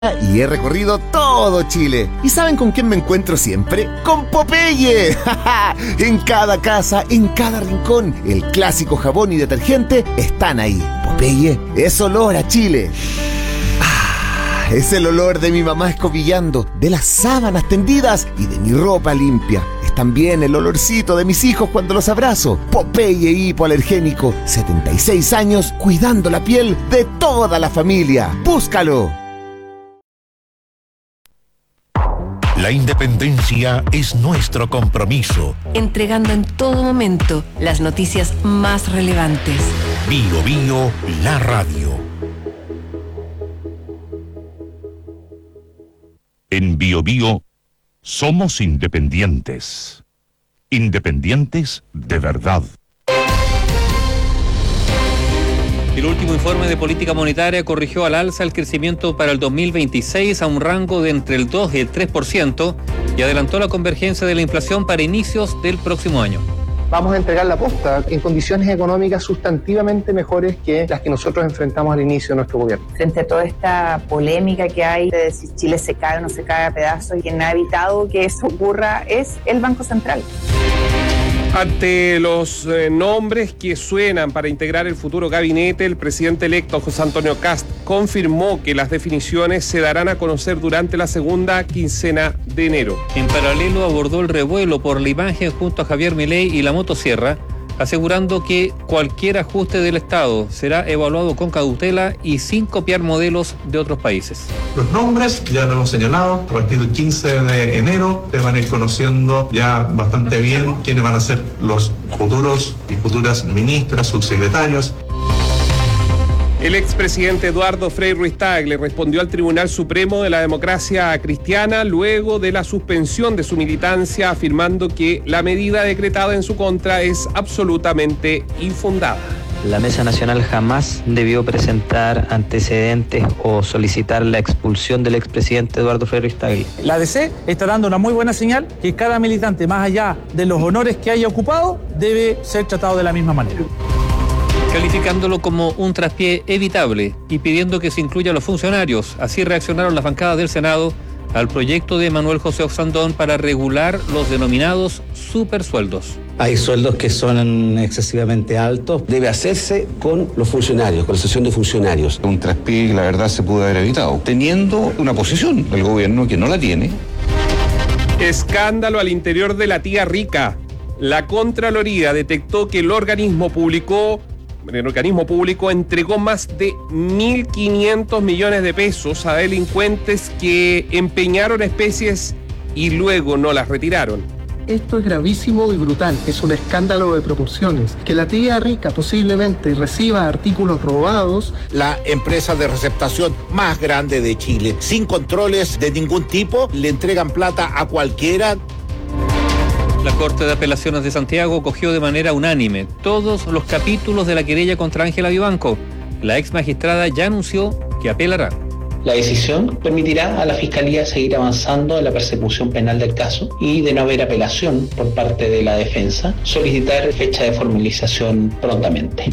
y he recorrido todo Chile. ¿Y saben con quién me encuentro siempre? ¡Con Popeye! En cada casa, en cada rincón, el clásico jabón y detergente están ahí. Popeye es olor a Chile. Es el olor de mi mamá escobillando, de las sábanas tendidas y de mi ropa limpia. Es también el olorcito de mis hijos cuando los abrazo. Popeye hipoalergénico, 76 años cuidando la piel de toda la familia. ¡Búscalo! La independencia es nuestro compromiso. Entregando en todo momento las noticias más relevantes. Bío Bío, la radio. En Bío Bío somos independientes. Independientes de verdad. El último informe de política monetaria corrigió al alza el crecimiento para el 2026 a un rango de entre el 2 y el 3% y adelantó la convergencia de la inflación para inicios del próximo año. Vamos a entregar la posta en condiciones económicas sustantivamente mejores que las que nosotros enfrentamos al inicio de nuestro gobierno. Frente a toda esta polémica que hay de si Chile se cae o no se cae a pedazos, quien ha evitado que eso ocurra es el Banco Central. Ante los nombres que suenan para integrar el futuro gabinete, el presidente electo José Antonio Kast confirmó que las definiciones se darán a conocer durante la segunda quincena de enero. En paralelo abordó el revuelo por la imagen junto a Javier Milei y la motosierra, asegurando que cualquier ajuste del Estado será evaluado con cautela y sin copiar modelos de otros países. Los nombres ya lo hemos señalado, a partir del 15 de enero se van a ir conociendo ya bastante bien quiénes van a ser los futuros y futuras ministras, subsecretarios. El expresidente Eduardo Frei Ruiz-Tagle respondió al Tribunal Supremo de la Democracia Cristiana luego de la suspensión de su militancia, afirmando que la medida decretada en su contra es absolutamente infundada. La Mesa Nacional jamás debió presentar antecedentes o solicitar la expulsión del expresidente Eduardo Frei Ruiz-Tagle. La ADC está dando una muy buena señal que cada militante, más allá de los honores que haya ocupado, debe ser tratado de la misma manera. Calificándolo como un traspié evitable y pidiendo que se incluya a los funcionarios. Así reaccionaron las bancadas del Senado al proyecto de Manuel José Oxandón para regular los denominados supersueldos. Hay sueldos que son excesivamente altos. Debe hacerse con los funcionarios, con la sesión de funcionarios. Un traspié que la verdad se pudo haber evitado, teniendo una posición del gobierno que no la tiene. Escándalo al interior de la tía rica. La Contraloría detectó que el organismo público entregó más de 1.500 millones de pesos a delincuentes que empeñaron especies y luego no las retiraron. Esto es gravísimo y brutal, es un escándalo de proporciones. Que la tía rica posiblemente reciba artículos robados. La empresa de receptación más grande de Chile, sin controles de ningún tipo, le entregan plata a cualquiera. La Corte de Apelaciones de Santiago acogió de manera unánime todos los capítulos de la querella contra Ángela Vivanco. La ex magistrada ya anunció que apelará. La decisión permitirá a la Fiscalía seguir avanzando en la persecución penal del caso y, de no haber apelación por parte de la defensa, solicitar fecha de formalización prontamente.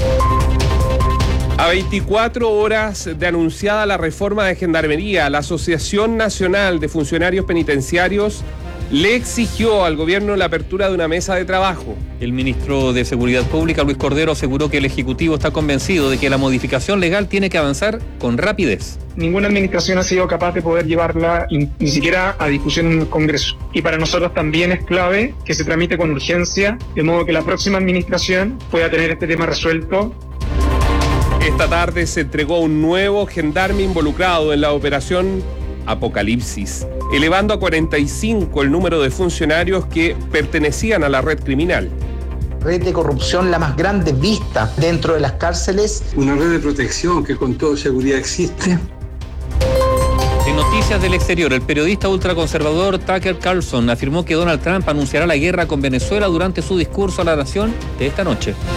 A 24 horas de anunciada la reforma de Gendarmería, la Asociación Nacional de Funcionarios Penitenciarios le exigió al gobierno la apertura de una mesa de trabajo. El ministro de Seguridad Pública, Luis Cordero, aseguró que el Ejecutivo está convencido de que la modificación legal tiene que avanzar con rapidez. Ninguna administración ha sido capaz de poder llevarla ni siquiera a discusión en el Congreso. Y para nosotros también es clave que se tramite con urgencia, de modo que la próxima administración pueda tener este tema resuelto. Esta tarde se entregó un nuevo gendarme involucrado en la operación Apocalipsis, elevando a 45 el número de funcionarios que pertenecían a la red criminal. Red de corrupción la más grande vista dentro de las cárceles. Una red de protección que con toda seguridad existe. En noticias del exterior, el periodista ultraconservador Tucker Carlson afirmó que Donald Trump anunciará la guerra con Venezuela durante su discurso a la nación de esta noche.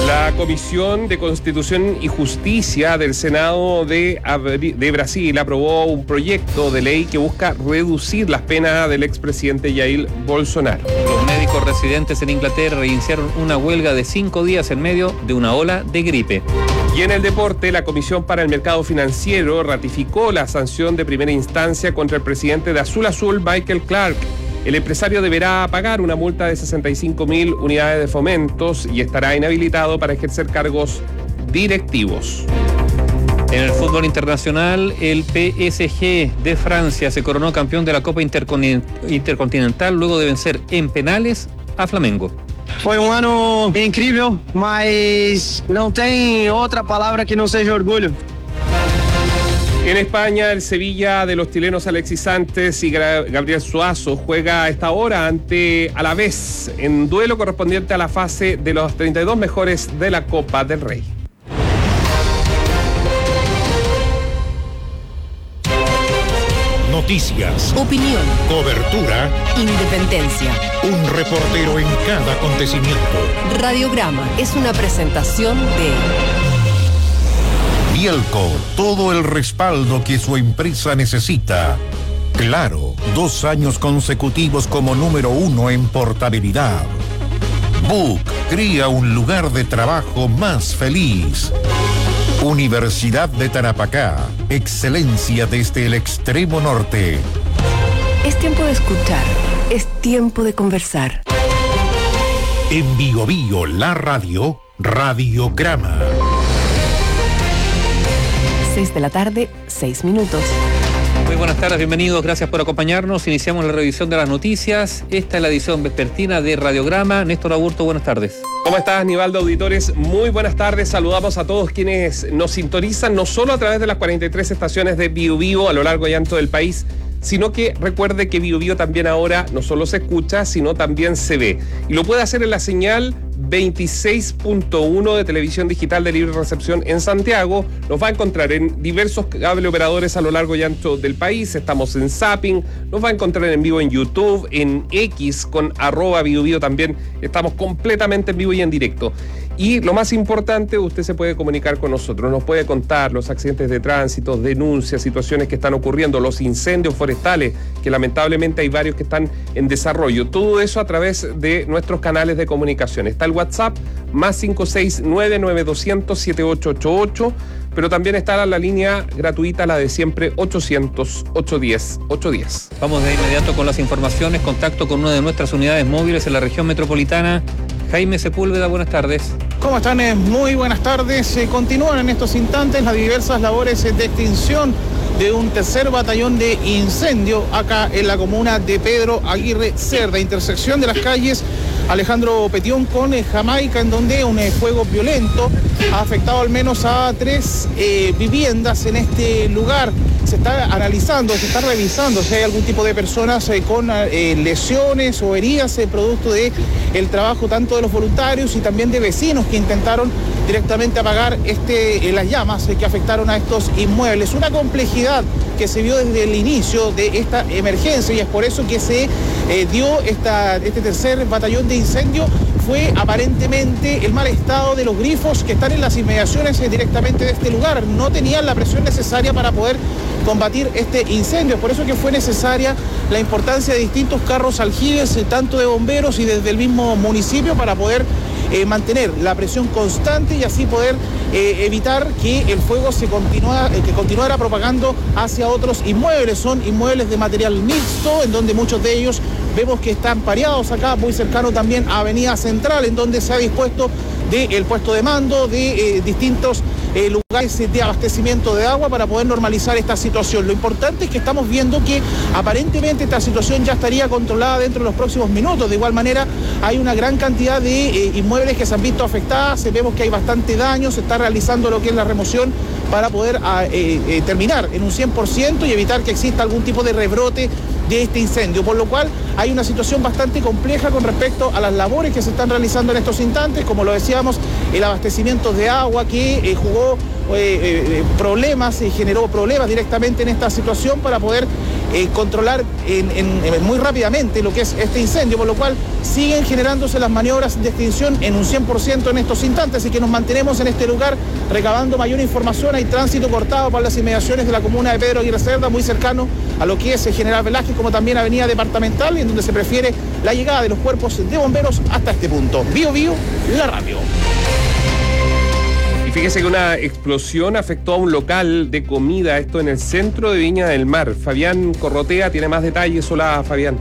La Comisión de Constitución y Justicia del Senado de Brasil aprobó un proyecto de ley que busca reducir las penas del expresidente Jair Bolsonaro. Los médicos residentes en Inglaterra iniciaron una huelga de 5 días en medio de una ola de gripe. Y en el deporte, la Comisión para el Mercado Financiero ratificó la sanción de primera instancia contra el presidente de Azul Azul, Michael Clark. El empresario deberá pagar una multa de 65.000 unidades de fomentos y estará inhabilitado para ejercer cargos directivos. En el fútbol internacional, el PSG de Francia se coronó campeón de la Copa Intercontinental luego de vencer en penales a Flamengo. Foi ano incrível, mas não tem outra palavra que não seja orgulho. En España, el Sevilla de los chilenos Alexis Sánchez y Gabriel Suazo juega a esta hora ante Alavés en duelo correspondiente a la fase de los 32 mejores de la Copa del Rey. Noticias, Opinión, cobertura, independencia. un reportero en cada acontecimiento. Radiograma es una presentación de Bielco, todo el respaldo que su empresa necesita. Claro, 2 años consecutivos como número 1 en portabilidad. Book crea un lugar de trabajo más feliz. Universidad de Tarapacá, excelencia desde el extremo norte. Es tiempo de escuchar, es tiempo de conversar. En Bio Bio, la radio, Radiograma. 6 de la tarde, 6 minutos. Muy buenas tardes, bienvenidos, gracias por acompañarnos. Iniciamos la revisión de las noticias. Esta es la edición vespertina de Radiograma. Néstor Aburto, buenas tardes. ¿Cómo estás, Nivaldo, auditores? Muy buenas tardes. Saludamos a todos quienes nos sintonizan, no solo a través de las 43 estaciones de Bio Bio a lo largo y ancho del país, sino que recuerde que Bio Bio también ahora no solo se escucha, sino también se ve. Y lo puede hacer en la señal 26.1 de televisión digital de libre recepción en Santiago. Nos va a encontrar en diversos cable operadores a lo largo y ancho del país. Estamos en Zapping, nos va a encontrar en vivo en YouTube, en X con @BioBio también. Estamos completamente en vivo y en directo. Y lo más importante, usted se puede comunicar con nosotros, nos puede contar los accidentes de tránsito, denuncias, situaciones que están ocurriendo, los incendios forestales, que lamentablemente hay varios que están en desarrollo. Todo eso a través de nuestros canales de comunicación. Está el WhatsApp, más 569-9200-7888, pero también está la línea gratuita, la de siempre, 800-810-810. Vamos de inmediato con las informaciones. Contacto con una de nuestras unidades móviles en la región metropolitana. Jaime Sepúlveda, buenas tardes. ¿Cómo están? Muy buenas tardes. Continúan en estos instantes las diversas labores de extinción de un tercer batallón de incendio acá en la comuna de Pedro Aguirre Cerda, intersección de las calles Alejandro Petión con Jamaica, en donde un fuego violento ha afectado al menos a 3 viviendas en este lugar. Se está analizando, se está revisando si hay algún tipo de personas con lesiones o heridas producto de el trabajo tanto de los voluntarios y también de vecinos que intentaron directamente apagar las llamas que afectaron a estos inmuebles. Una complejidad que se vio desde el inicio de esta emergencia, y es por eso que se dio este tercer batallón de incendio. Fue aparentemente el mal estado de los grifos que están en las inmediaciones directamente de este lugar. No tenían la presión necesaria para poder combatir este incendio. Por eso que fue necesaria la importancia de distintos carros aljibes, tanto de bomberos y desde el mismo municipio, para poder mantener la presión constante y así poder evitar que el fuego que continuara propagando hacia otros inmuebles. Son inmuebles de material mixto, en donde muchos de ellos vemos que están pareados acá, muy cercano también a Avenida Central, en donde se ha dispuesto del puesto de mando, de distintos lugares de abastecimiento de agua para poder normalizar esta situación. Lo importante es que estamos viendo que aparentemente esta situación ya estaría controlada dentro de los próximos minutos. De igual manera, hay una gran cantidad de inmuebles que se han visto afectadas, vemos que hay bastante daño, se está realizando lo que es la remoción para poder terminar en un 100% y evitar que exista algún tipo de rebrote de este incendio, por lo cual hay una situación bastante compleja con respecto a las labores que se están realizando en estos instantes. Como lo decíamos, el abastecimiento de agua que jugó problemas y generó problemas directamente en esta situación para poder controlar muy rápidamente lo que es este incendio, por lo cual siguen generándose las maniobras de extinción en un 100% en estos instantes, y que nos mantenemos en este lugar recabando mayor información. Hay tránsito cortado para las inmediaciones de la comuna de Pedro Aguirre Cerda, muy cercano a lo que es General Velázquez, como también Avenida Departamental, en donde se prefiere la llegada de los cuerpos de bomberos hasta este punto. Bio Bio, la radio. Y fíjese que una explosión afectó a un local de comida, esto en el centro de Viña del Mar. Fabián Corrotea tiene más detalles. Hola, Fabián.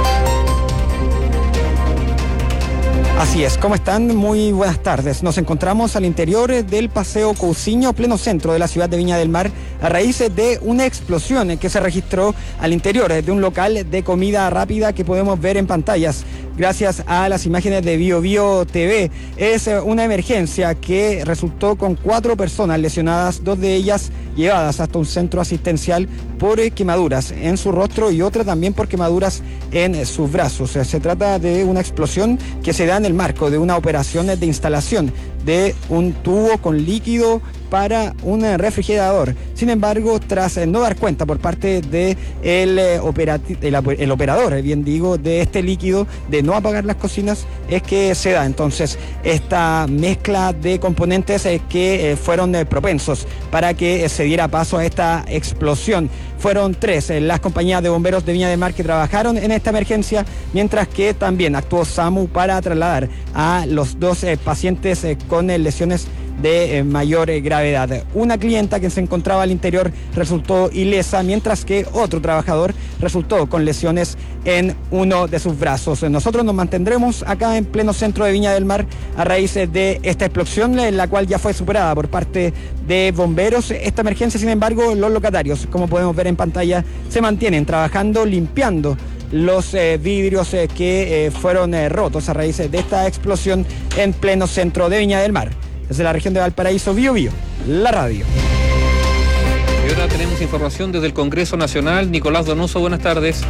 Así es, ¿cómo están? Muy buenas tardes. Nos encontramos al interior del Paseo Cousiño, pleno centro de la ciudad de Viña del Mar, a raíz de una explosión que se registró al interior de un local de comida rápida que podemos ver en pantallas gracias a las imágenes de Bio Bio TV. Es una emergencia que resultó con 4 personas lesionadas, 2 de ellas llevadas hasta un centro asistencial por quemaduras en su rostro y otra también por quemaduras en sus brazos. Se trata de una explosión que se da en el marco de una operación de instalación de un tubo con líquido para un refrigerador. Sin embargo, tras no dar cuenta por parte de el operador, bien digo, de este líquido, de no apagar las cocinas, es que se da entonces esta mezcla de componentes que fueron propensos para que se diera paso a esta explosión. Fueron 3 las compañías de bomberos de Viña del Mar que trabajaron en esta emergencia, mientras que también actuó SAMU para trasladar a los 2 pacientes con lesiones de mayor gravedad. Una clienta que se encontraba al interior resultó ilesa, mientras que otro trabajador resultó con lesiones en uno de sus brazos. Nosotros nos mantendremos acá en pleno centro de Viña del Mar a raíz de esta explosión, en la cual ya fue superada por parte de bomberos. Esta emergencia, sin embargo, los locatarios, como podemos ver en pantalla, se mantienen trabajando, limpiando los vidrios que fueron rotos a raíz de esta explosión en pleno centro de Viña del Mar. Desde la región de Valparaíso, Bio Bio, la radio. Y ahora tenemos información desde el Congreso Nacional. Nicolás Donoso, buenas tardes.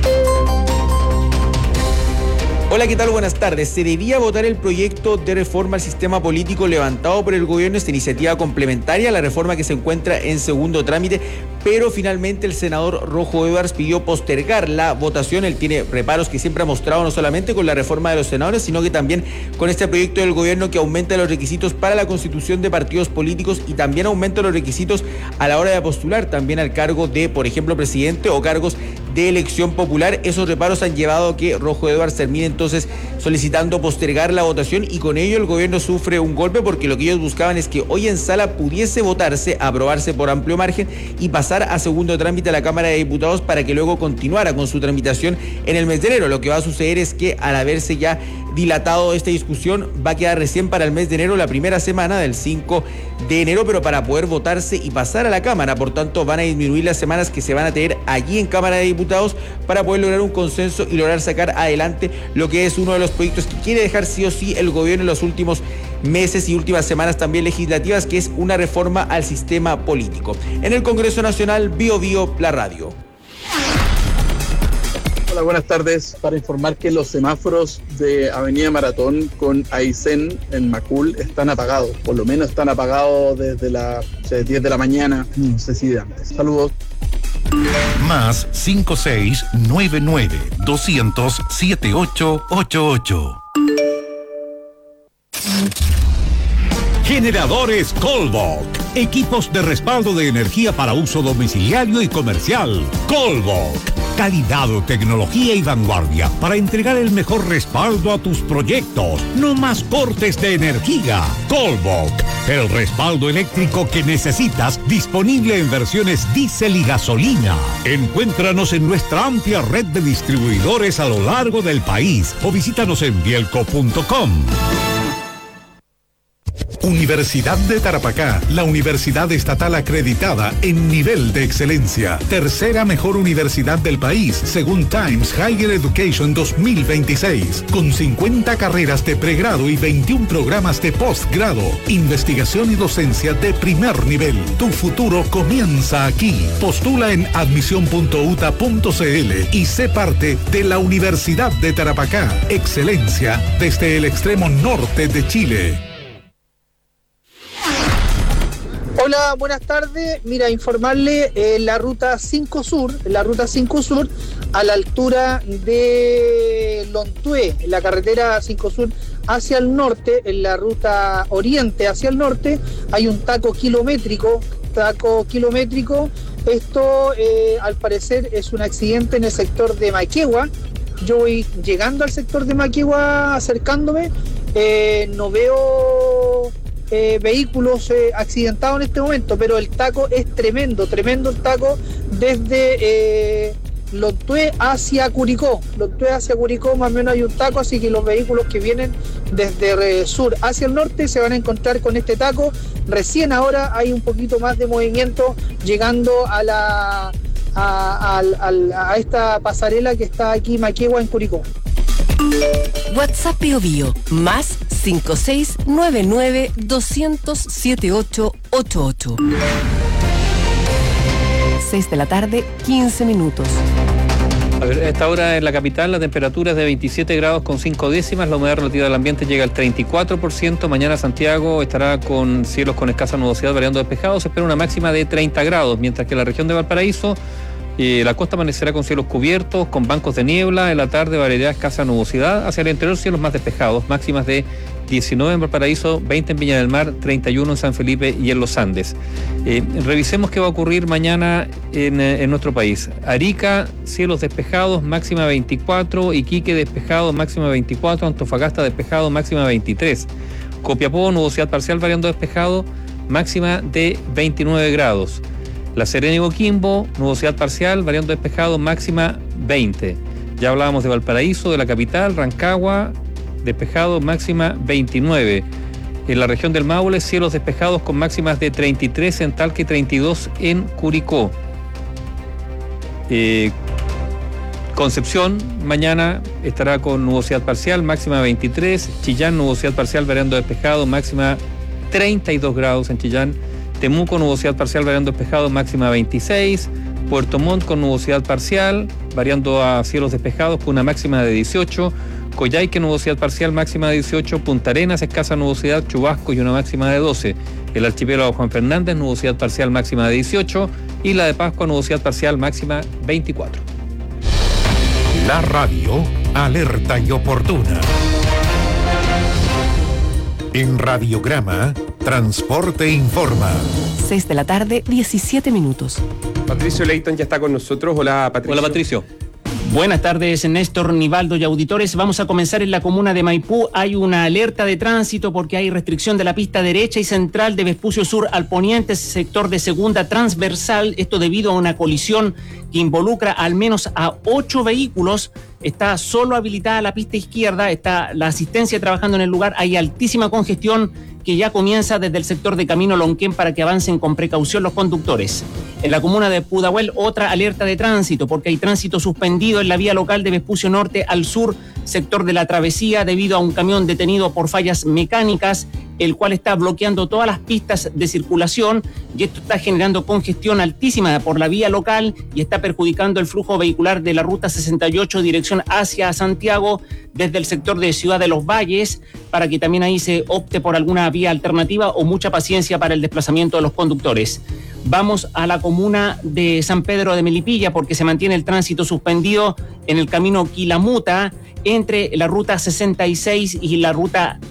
Hola, ¿qué tal? Buenas tardes. Se debía votar el proyecto de reforma al sistema político levantado por el gobierno, esta iniciativa complementaria a la reforma que se encuentra en segundo trámite, pero finalmente el senador Rojo Edwards pidió postergar la votación. Él tiene reparos que siempre ha mostrado no solamente con la reforma de los senadores, sino que también con este proyecto del gobierno que aumenta los requisitos para la constitución de partidos políticos y también aumenta los requisitos a la hora de postular también al cargo de, por ejemplo, presidente o cargos de elección popular. Esos reparos han llevado a que Rojo Edwards termine entonces solicitando postergar la votación, y con ello el gobierno sufre un golpe, porque lo que ellos buscaban es que hoy en sala pudiese votarse, aprobarse por amplio margen y pasar a segundo trámite a la Cámara de Diputados para que luego continuara con su tramitación en el mes de enero. Lo que va a suceder es que al haberse ya dilatado esta discusión va a quedar recién para el mes de enero, la primera semana del 5 de enero, pero para poder votarse y pasar a la Cámara, por tanto van a disminuir las semanas que se van a tener allí en Cámara de Diputados para poder lograr un consenso y lograr sacar adelante lo que es uno de los proyectos que quiere dejar sí o sí el gobierno en los últimos meses y últimas semanas también legislativas, que es una reforma al sistema político. En el Congreso Nacional, Bio Bio, la radio. Hola, buenas tardes. Para informar que los semáforos de Avenida Maratón con Aysén en Macul están apagados. Por lo menos están apagados desde las 10 de la mañana, no sé si de antes. Saludos. Más 5699 200 7888. Generadores Colbok. Equipos de respaldo de energía para uso domiciliario y comercial. Colbok. Calidad, tecnología y vanguardia para entregar el mejor respaldo a tus proyectos. No más cortes de energía. Colbok. El respaldo eléctrico que necesitas, disponible en versiones diésel y gasolina. Encuéntranos en nuestra amplia red de distribuidores a lo largo del país o visítanos en bielco.com. Universidad de Tarapacá, la universidad estatal acreditada en nivel de excelencia. Tercera mejor universidad del país, según Times Higher Education 2026. Con 50 carreras de pregrado y 21 programas de postgrado. Investigación y docencia de primer nivel. Tu futuro comienza aquí. Postula en admisión.uta.cl y sé parte de la Universidad de Tarapacá. Excelencia desde el extremo norte de Chile. Hola, buenas tardes. Mira, informarle la ruta 5 Sur, a la altura de Lontué, en la carretera 5 Sur hacia el norte, en la ruta oriente hacia el norte, hay un taco kilométrico. Esto, al parecer, es un accidente en el sector de Maquegua. Yo voy llegando al sector de Maquegua, acercándome, no veo vehículos accidentados en este momento, pero el taco es tremendo el taco desde Lontué hacia Curicó, más o menos hay un taco, así que los vehículos que vienen desde sur hacia el norte se van a encontrar con este taco. Recién ahora hay un poquito más de movimiento llegando a esta pasarela que está aquí, Maquegua, en Curicó. WhatsApp Bio más 5699-200-7888. 6 de la tarde, 15 minutos. A ver, a esta hora en la capital la temperatura es de 27 grados con 5 décimas, la humedad relativa del ambiente llega al 34%, mañana Santiago estará con cielos con escasa nubosidad variando despejados, se espera una máxima de 30 grados, mientras que la región de Valparaíso, la costa amanecerá con cielos cubiertos, con bancos de niebla, en la tarde variará escasa nubosidad, hacia el interior cielos más despejados, máximas de 19 en Valparaíso, 20 en Viña del Mar, 31 en San Felipe y en los Andes. Revisemos qué va a ocurrir mañana en nuestro país. Arica, cielos despejados, máxima 24, Iquique despejado, máxima 24, Antofagasta despejado, máxima 23. Copiapó, nubosidad parcial variando despejado, máxima de 29 grados. La Serena y Coquimbo, nubosidad parcial variando despejado, máxima 20. Ya hablábamos de Valparaíso, de la capital, Rancagua, despejado, máxima 29. En la región del Maule, cielos despejados con máximas de 33 en Talca y 32 en Curicó. Concepción, mañana estará con nubosidad parcial, máxima 23. Chillán, nubosidad parcial variando despejado, máxima 32 grados en Chillán. Temuco, nubosidad parcial variando despejado, máxima 26. Puerto Montt con nubosidad parcial, variando a cielos despejados con una máxima de 18. Coyhaique, nubosidad parcial, máxima de 18. Punta Arenas, escasa nubosidad, chubasco y una máxima de 12. El archipiélago Juan Fernández, nubosidad parcial, máxima de 18. Y la de Pascua, nubosidad parcial, máxima 24. La radio, alerta y oportuna. En Radiograma, Transporte Informa. 6 de la tarde, 17 minutos. Patricio Leighton ya está con nosotros. Hola, Patricio. Hola, Patricio. Buenas tardes, Néstor, Nivaldo y auditores. Vamos a comenzar en la comuna de Maipú. Hay una alerta de tránsito porque hay restricción de la pista derecha y central de Vespucio Sur al poniente, sector de segunda transversal. Esto debido a una colisión que involucra al menos a 8 vehículos. Está solo habilitada la pista izquierda, está la asistencia trabajando en el lugar. Hay altísima congestión que ya comienza desde el sector de Camino Lonquén para que avancen con precaución los conductores. En la comuna de Pudahuel, otra alerta de tránsito porque hay tránsito suspendido en la vía local de Vespucio Norte al sur, sector de la Travesía, debido a un camión detenido por fallas mecánicas, el cual está bloqueando todas las pistas de circulación, y esto está generando congestión altísima por la vía local y está perjudicando el flujo vehicular de la ruta 68 dirección hacia Santiago desde el sector de Ciudad de los Valles, para que también ahí se opte por alguna vía alternativa o mucha paciencia para el desplazamiento de los conductores. Vamos a la comuna de San Pedro de Melipilla porque se mantiene el tránsito suspendido en el camino Quilamuta entre la ruta 66 y la ruta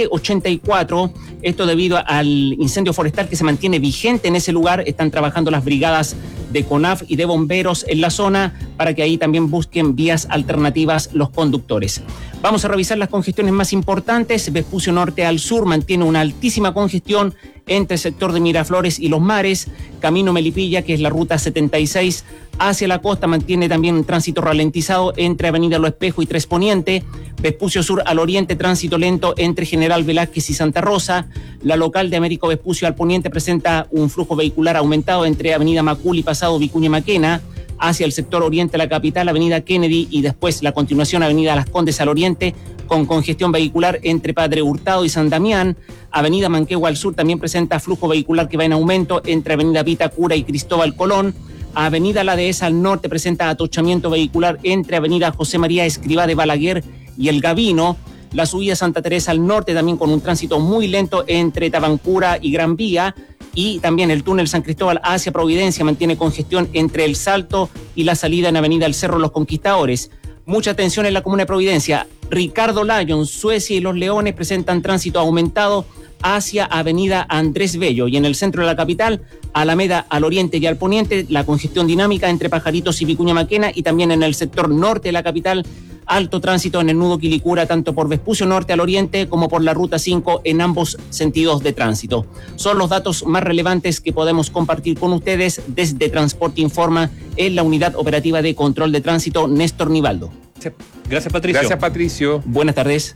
G84, esto debido al incendio forestal que se mantiene vigente en ese lugar. Están trabajando las brigadas de CONAF y de bomberos en la zona para que ahí también busquen vías alternativas los conductores. Vamos a revisar las congestiones más importantes. Vespucio Norte al sur mantiene una altísima congestión entre el sector de Miraflores y Los Mares. Camino Melipilla, que es la ruta 76, hacia la costa mantiene también un tránsito ralentizado entre Avenida Lo Espejo y Tres Poniente. Vespucio Sur al oriente, tránsito lento entre General Velázquez y Santa Rosa. La local de Américo Vespucio al poniente presenta un flujo vehicular aumentado entre Avenida Macul y Pasado Vicuña Maquena. Hacia el sector oriente de la capital, Avenida Kennedy, y después la continuación Avenida Las Condes al oriente, con congestión vehicular entre Padre Hurtado y San Damián. Avenida Manquehue al sur también presenta flujo vehicular que va en aumento entre Avenida Vitacura y Cristóbal Colón. Avenida La Dehesa al norte presenta atochamiento vehicular entre Avenida José María Escrivá de Balaguer y El Gavino. La subida Santa Teresa al norte también con un tránsito muy lento entre Tabancura y Gran Vía. y también el túnel San Cristóbal hacia Providencia mantiene congestión entre el Salto y la salida en Avenida El Cerro Los Conquistadores. Mucha atención en la comuna de Providencia. Ricardo Lyon, Suecia y Los Leones presentan tránsito aumentado hacia Avenida Andrés Bello, y en el centro de la capital, Alameda al oriente y al poniente, la congestión dinámica entre Pajaritos y Vicuña Maquena, y también en el sector norte de la capital, alto tránsito en el nudo Quilicura, tanto por Vespucio Norte al oriente como por la Ruta 5 en ambos sentidos de tránsito. Son los datos más relevantes que podemos compartir con ustedes desde Transporte Informa en la Unidad Operativa de Control de Tránsito Néstor Nivaldo. Gracias, Patricio. Gracias, Patricio. Buenas tardes.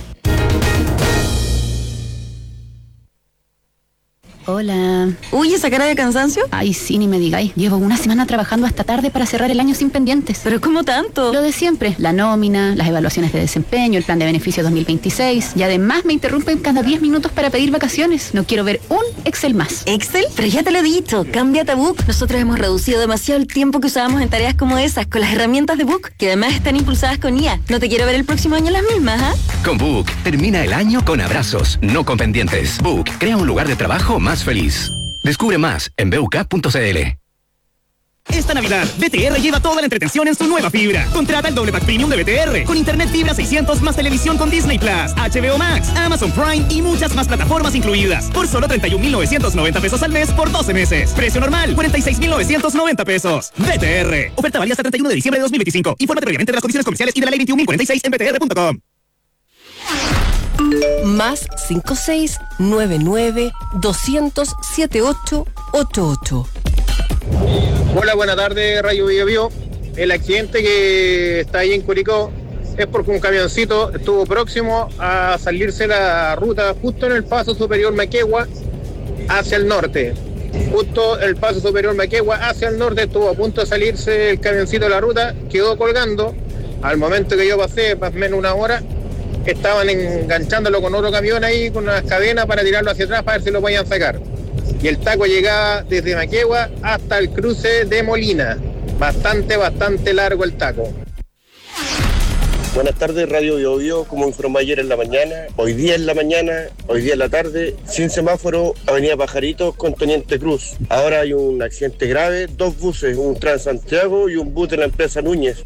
Hola. Uy, ¿esa cara de cansancio? Ay, sí, ni me digáis. Llevo una semana trabajando hasta tarde para cerrar el año sin pendientes. ¿Pero cómo tanto? Lo de siempre. La nómina, las evaluaciones de desempeño, el plan de beneficio 2026. Y además me interrumpen cada 10 minutos para pedir vacaciones. No quiero ver un Excel más. ¿Excel? Pero ya te lo he dicho. Cámbiate a Book. Nosotros hemos reducido demasiado el tiempo que usábamos en tareas como esas con las herramientas de Book, que además están impulsadas con IA. No te quiero ver el próximo año las mismas, ¿ah? Con Book, termina el año con abrazos, no con pendientes. Book, crea un lugar de trabajo más feliz. Descubre más en buk.cl. Esta Navidad, BTR lleva toda la entretención en su nueva fibra. Contrata el doble pack premium de BTR, con internet fibra 600 más televisión con Disney Plus, HBO Max, Amazon Prime y muchas más plataformas incluidas. Por solo 31.990 pesos al mes por 12 meses. Precio normal, 46.990 pesos. BTR. Oferta válida hasta 31 de diciembre de 2025. Infórmate previamente de las condiciones comerciales y de la ley 21.046 en btr.com. Más 5699-200-7888. Hola, buenas tardes, Radio Bio Bio. El accidente que está ahí en Curicó es porque un camioncito estuvo próximo a salirse la ruta justo en el paso superior Maquegua hacia el norte. Justo el paso superior Maquegua hacia el norte estuvo a punto de salirse el camioncito de la ruta, quedó colgando. Al momento que yo pasé, más o menos una hora, estaban enganchándolo con otro camión ahí, con unas cadenas para tirarlo hacia atrás para ver si lo podían sacar. Y el taco llegaba desde Maquegua hasta el cruce de Molina. Bastante largo el taco. Buenas tardes, Radio Bio Bio. Como informé ayer en la mañana, hoy día en la mañana, hoy día en la tarde, sin semáforo, Avenida Pajaritos con Teniente Cruz. Ahora hay un accidente grave, 2 buses, un Transantiago y un bus de la empresa Núñez.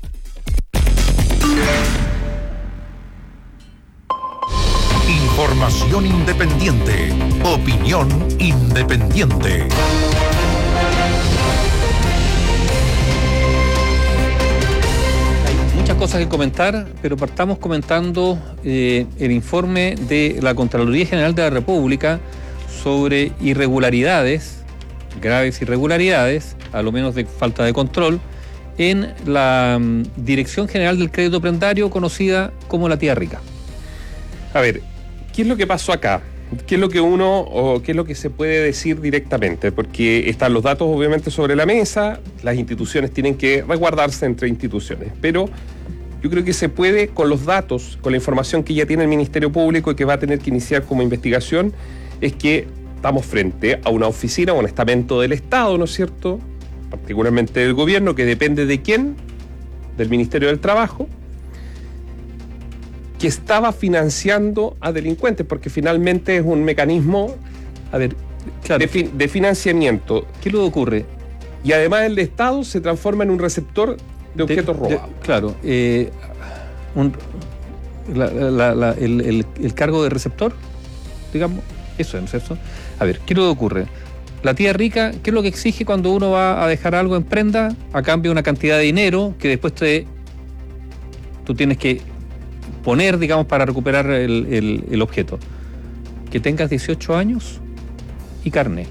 Información independiente. Opinión independiente. Hay muchas cosas que comentar, pero partamos comentando el informe de la Contraloría General de la República sobre irregularidades, graves irregularidades, a lo menos de falta de control, en la Dirección General del Crédito Prendario, conocida como la Tía Rica. A ver, ¿qué es lo que pasó acá? ¿Qué es lo que qué es lo que se puede decir directamente? Porque están los datos obviamente sobre la mesa, las instituciones tienen que resguardarse entre instituciones, pero yo creo que se puede, con los datos, con la información que ya tiene el Ministerio Público y que va a tener que iniciar como investigación, es que estamos frente a una oficina, un estamento del Estado, ¿no es cierto?, particularmente del gobierno, que depende de quién, del Ministerio del Trabajo, que estaba financiando a delincuentes, porque finalmente es un mecanismo, a ver, claro, de financiamiento. ¿Qué es lo que ocurre? Y además el Estado se transforma en un receptor de objetos robados. Claro, el cargo de receptor, digamos, eso es, ¿no es cierto? A ver, ¿qué es lo que ocurre? La Tía Rica, ¿qué es lo que exige cuando uno va a dejar algo en prenda a cambio de una cantidad de dinero que después tú tienes que poner, digamos, para recuperar el objeto? Que tengas 18 años y carné.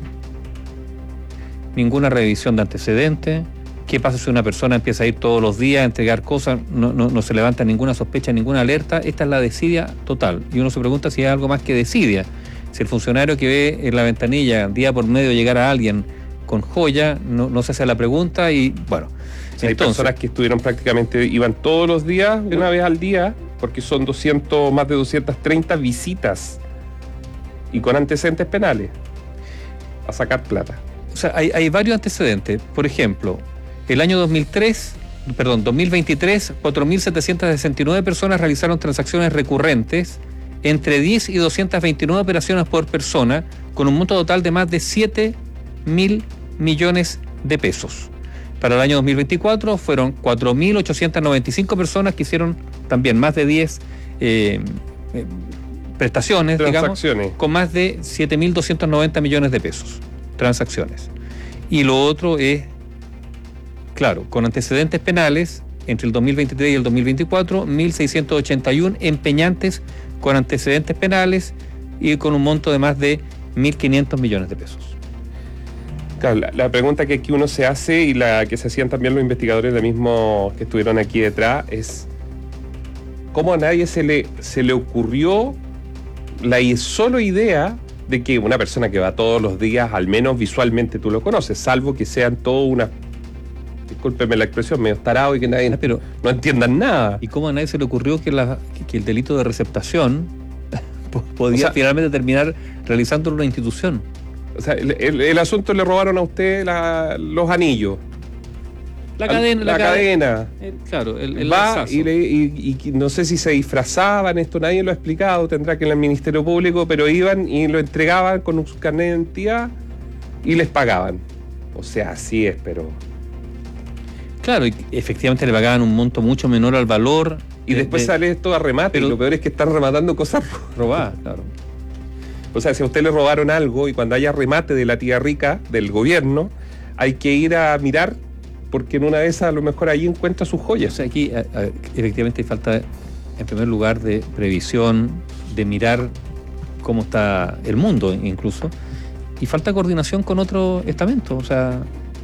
Ninguna revisión de antecedentes. ¿Qué pasa si una persona empieza a ir todos los días a entregar cosas? No se levanta ninguna sospecha, ninguna alerta. Esta es la desidia total. Y uno se pregunta si hay algo más que desidia. Si el funcionario que ve en la ventanilla día por medio llegar a alguien con joya, no se hace la pregunta y bueno. Hay personas que estuvieron prácticamente, iban todos los días, una vez al día, porque son más de 230 visitas y con antecedentes penales a sacar plata. O sea, hay varios antecedentes. Por ejemplo, el año 2023, 4.769 personas realizaron transacciones recurrentes entre 10 y 229 operaciones por persona, con un monto total de más de 7.000 millones de pesos. Para el año 2024 fueron 4.895 personas que hicieron también más de 10 prestaciones, digamos, con más de 7.290 millones de pesos, transacciones. Y lo otro es, claro, con antecedentes penales, entre el 2023 y el 2024, 1.681 empeñantes con antecedentes penales y con un monto de más de 1.500 millones de pesos. Claro, la pregunta que aquí uno se hace y la que se hacían también los investigadores mismos que estuvieron aquí detrás es cómo a nadie se le ocurrió la solo idea de que una persona que va todos los días, al menos visualmente tú lo conoces, salvo que sean todo una, discúlpeme la expresión, medio tarado y que nadie no entiendan nada. ¿Y cómo a nadie se le ocurrió que el delito de receptación podía finalmente terminar realizándolo una institución? O sea, el asunto, le robaron a usted los anillos. La cadena. Claro, el va y no sé si se disfrazaban, esto nadie lo ha explicado, tendrá que ir al Ministerio Público, pero iban y lo entregaban con su carnet de identidad y les pagaban. O sea, así es, pero... Claro, y efectivamente le pagaban un monto mucho menor al valor. Y después sale esto a remate, pero, y lo peor es que están rematando cosas robadas, claro. O sea, si a usted le robaron algo y cuando haya remate de la tía rica, del gobierno, hay que ir a mirar, porque en una de esas a lo mejor ahí encuentra sus joyas. O sea, aquí efectivamente hay falta, en primer lugar, de previsión, de mirar cómo está el mundo incluso, y falta coordinación con otro estamento. O sea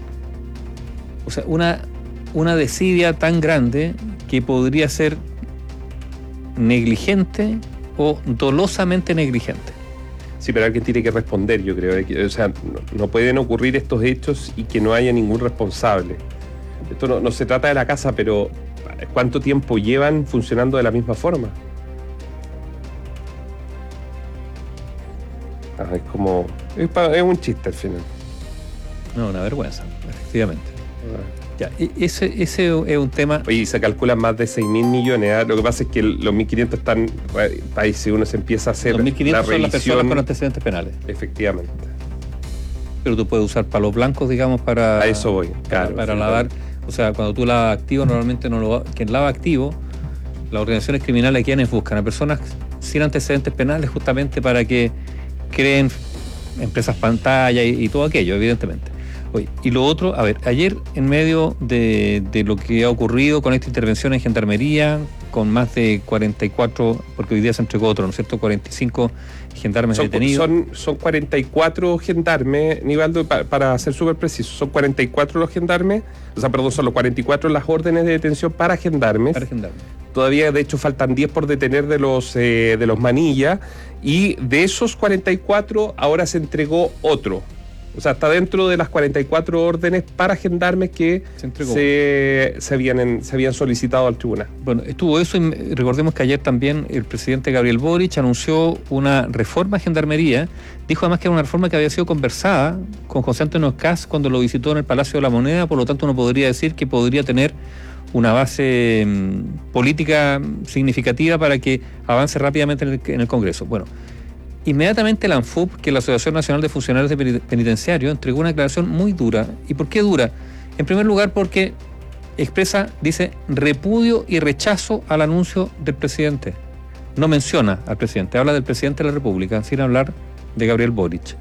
una desidia tan grande que podría ser negligente o dolosamente negligente. Sí, pero alguien tiene que responder, yo creo. O sea, no pueden ocurrir estos hechos y que no haya ningún responsable. Esto no se trata de la casa, pero ¿cuánto tiempo llevan funcionando de la misma forma? Es un chiste al final. No, una vergüenza, efectivamente. Ya, ese es un tema. Oye, se calculan más de 6.000 millones. ¿eh? Lo que pasa es que los 1.500 están. Ahí si uno se empieza a hacer. Los 1.500 son las personas con antecedentes penales. Efectivamente. Pero tú puedes usar palos blancos, digamos, para. A eso voy, claro. Para lavar. O sea, cuando tú lavas activo, normalmente quien lava activo, las organizaciones criminales, ¿quiénes buscan? A personas sin antecedentes penales, justamente para que creen empresas pantalla y todo aquello, evidentemente. Oye, y lo otro, a ver, ayer en medio de lo que ha ocurrido con esta intervención en Gendarmería, con más de 44, porque hoy día se entregó otro, ¿no es cierto? 45 gendarmes detenidos. Son 44 gendarmes, Nivaldo, para ser súper preciso, son 44 los gendarmes, son los 44 las órdenes de detención para gendarmes. Todavía, de hecho, faltan 10 por detener de los manillas, y de esos 44 ahora se entregó otro. O sea, está dentro de las 44 órdenes para gendarmes que se habían solicitado al tribunal. Bueno, estuvo eso, y recordemos que ayer también el presidente Gabriel Boric anunció una reforma a Gendarmería. Dijo además que era una reforma que había sido conversada con José Antonio Kast cuando lo visitó en el Palacio de la Moneda, por lo tanto uno podría decir que podría tener una base política significativa para que avance rápidamente en el Congreso. Bueno, inmediatamente la ANFUP, que es la Asociación Nacional de Funcionarios Penitenciarios, entregó una declaración muy dura. ¿Y por qué dura? En primer lugar, porque dice, repudio y rechazo al anuncio del presidente. No menciona al presidente, habla del presidente de la República, sin hablar de Gabriel Boric.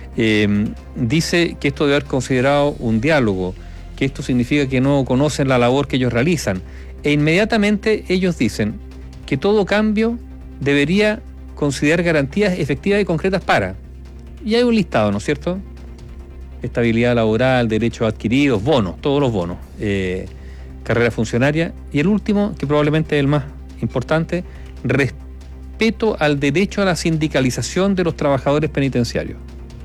Dice que esto debe haber considerado un diálogo, que esto significa que no conocen la labor que ellos realizan. E inmediatamente ellos dicen que todo cambio debería considerar garantías efectivas y concretas para. Y hay un listado, ¿no es cierto? Estabilidad laboral, derechos adquiridos, bonos, todos los bonos, carrera funcionaria, y el último, que probablemente es el más importante, respeto al derecho a la sindicalización de los trabajadores penitenciarios.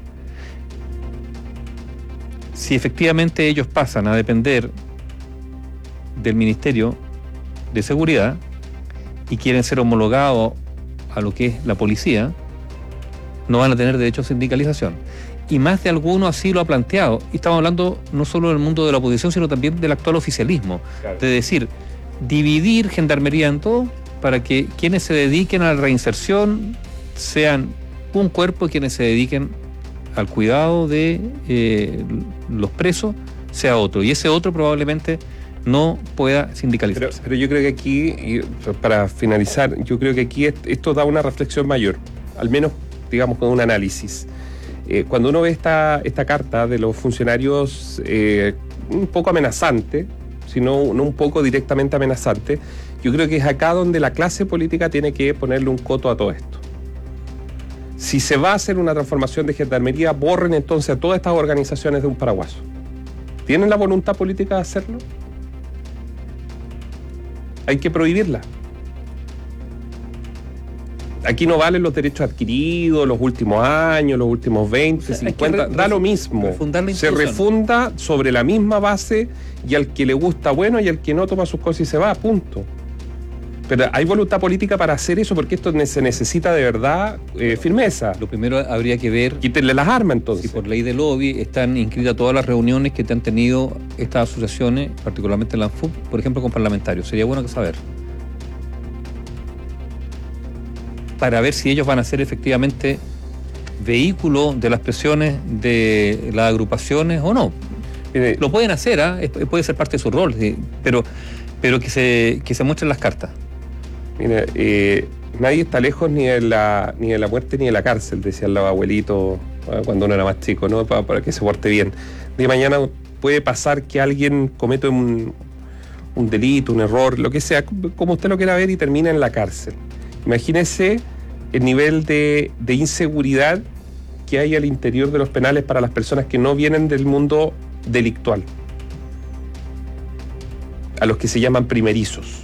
Si efectivamente ellos pasan a depender del Ministerio de Seguridad y quieren ser homologados a lo que es la policía, no van a tener derecho a sindicalización. Y más de alguno así lo ha planteado. Y estamos hablando no solo del mundo de la oposición, sino también del actual oficialismo. Claro. De decir, dividir Gendarmería en todo para que quienes se dediquen a la reinserción sean un cuerpo y quienes se dediquen al cuidado de los presos sea otro. Y ese otro probablemente no pueda sindicalizarse. Pero yo creo que aquí, y para finalizar, yo creo que aquí esto da una reflexión mayor, al menos, digamos, con un análisis. Cuando uno ve esta carta de los funcionarios un poco amenazante, sino no un poco directamente amenazante, yo creo que es acá donde la clase política tiene que ponerle un coto a todo esto. Si se va a hacer una transformación de gendarmería, borren entonces a todas estas organizaciones de un paraguaso. ¿Tienen la voluntad política de hacerlo? Hay que prohibirla. Aquí no valen los derechos adquiridos, los últimos años, los últimos 20, 50, da lo mismo. Se refunda sobre la misma base y al que le gusta bueno y al que no toma sus cosas y se va, punto. Pero hay voluntad política para hacer eso porque esto se necesita de verdad firmeza. Lo primero habría que ver... Quítenle las armas entonces. Si por ley de lobby están inscritas todas las reuniones que te han tenido estas asociaciones, particularmente la ANFUP, por ejemplo, con parlamentarios. Sería bueno saber. Para ver si ellos van a ser efectivamente vehículo de las presiones de las agrupaciones o no. Lo pueden hacer, puede ser parte de su rol, ¿sí? pero que se muestren las cartas. Mira, nadie está lejos ni de la muerte ni de la cárcel, decían los abuelitos cuando uno era más chico, ¿no? Para que se porte bien. De mañana puede pasar que alguien cometa un delito, un error, lo que sea, como usted lo quiera ver, y termina en la cárcel. Imagínese el nivel de inseguridad que hay al interior de los penales para las personas que no vienen del mundo delictual, a los que se llaman primerizos.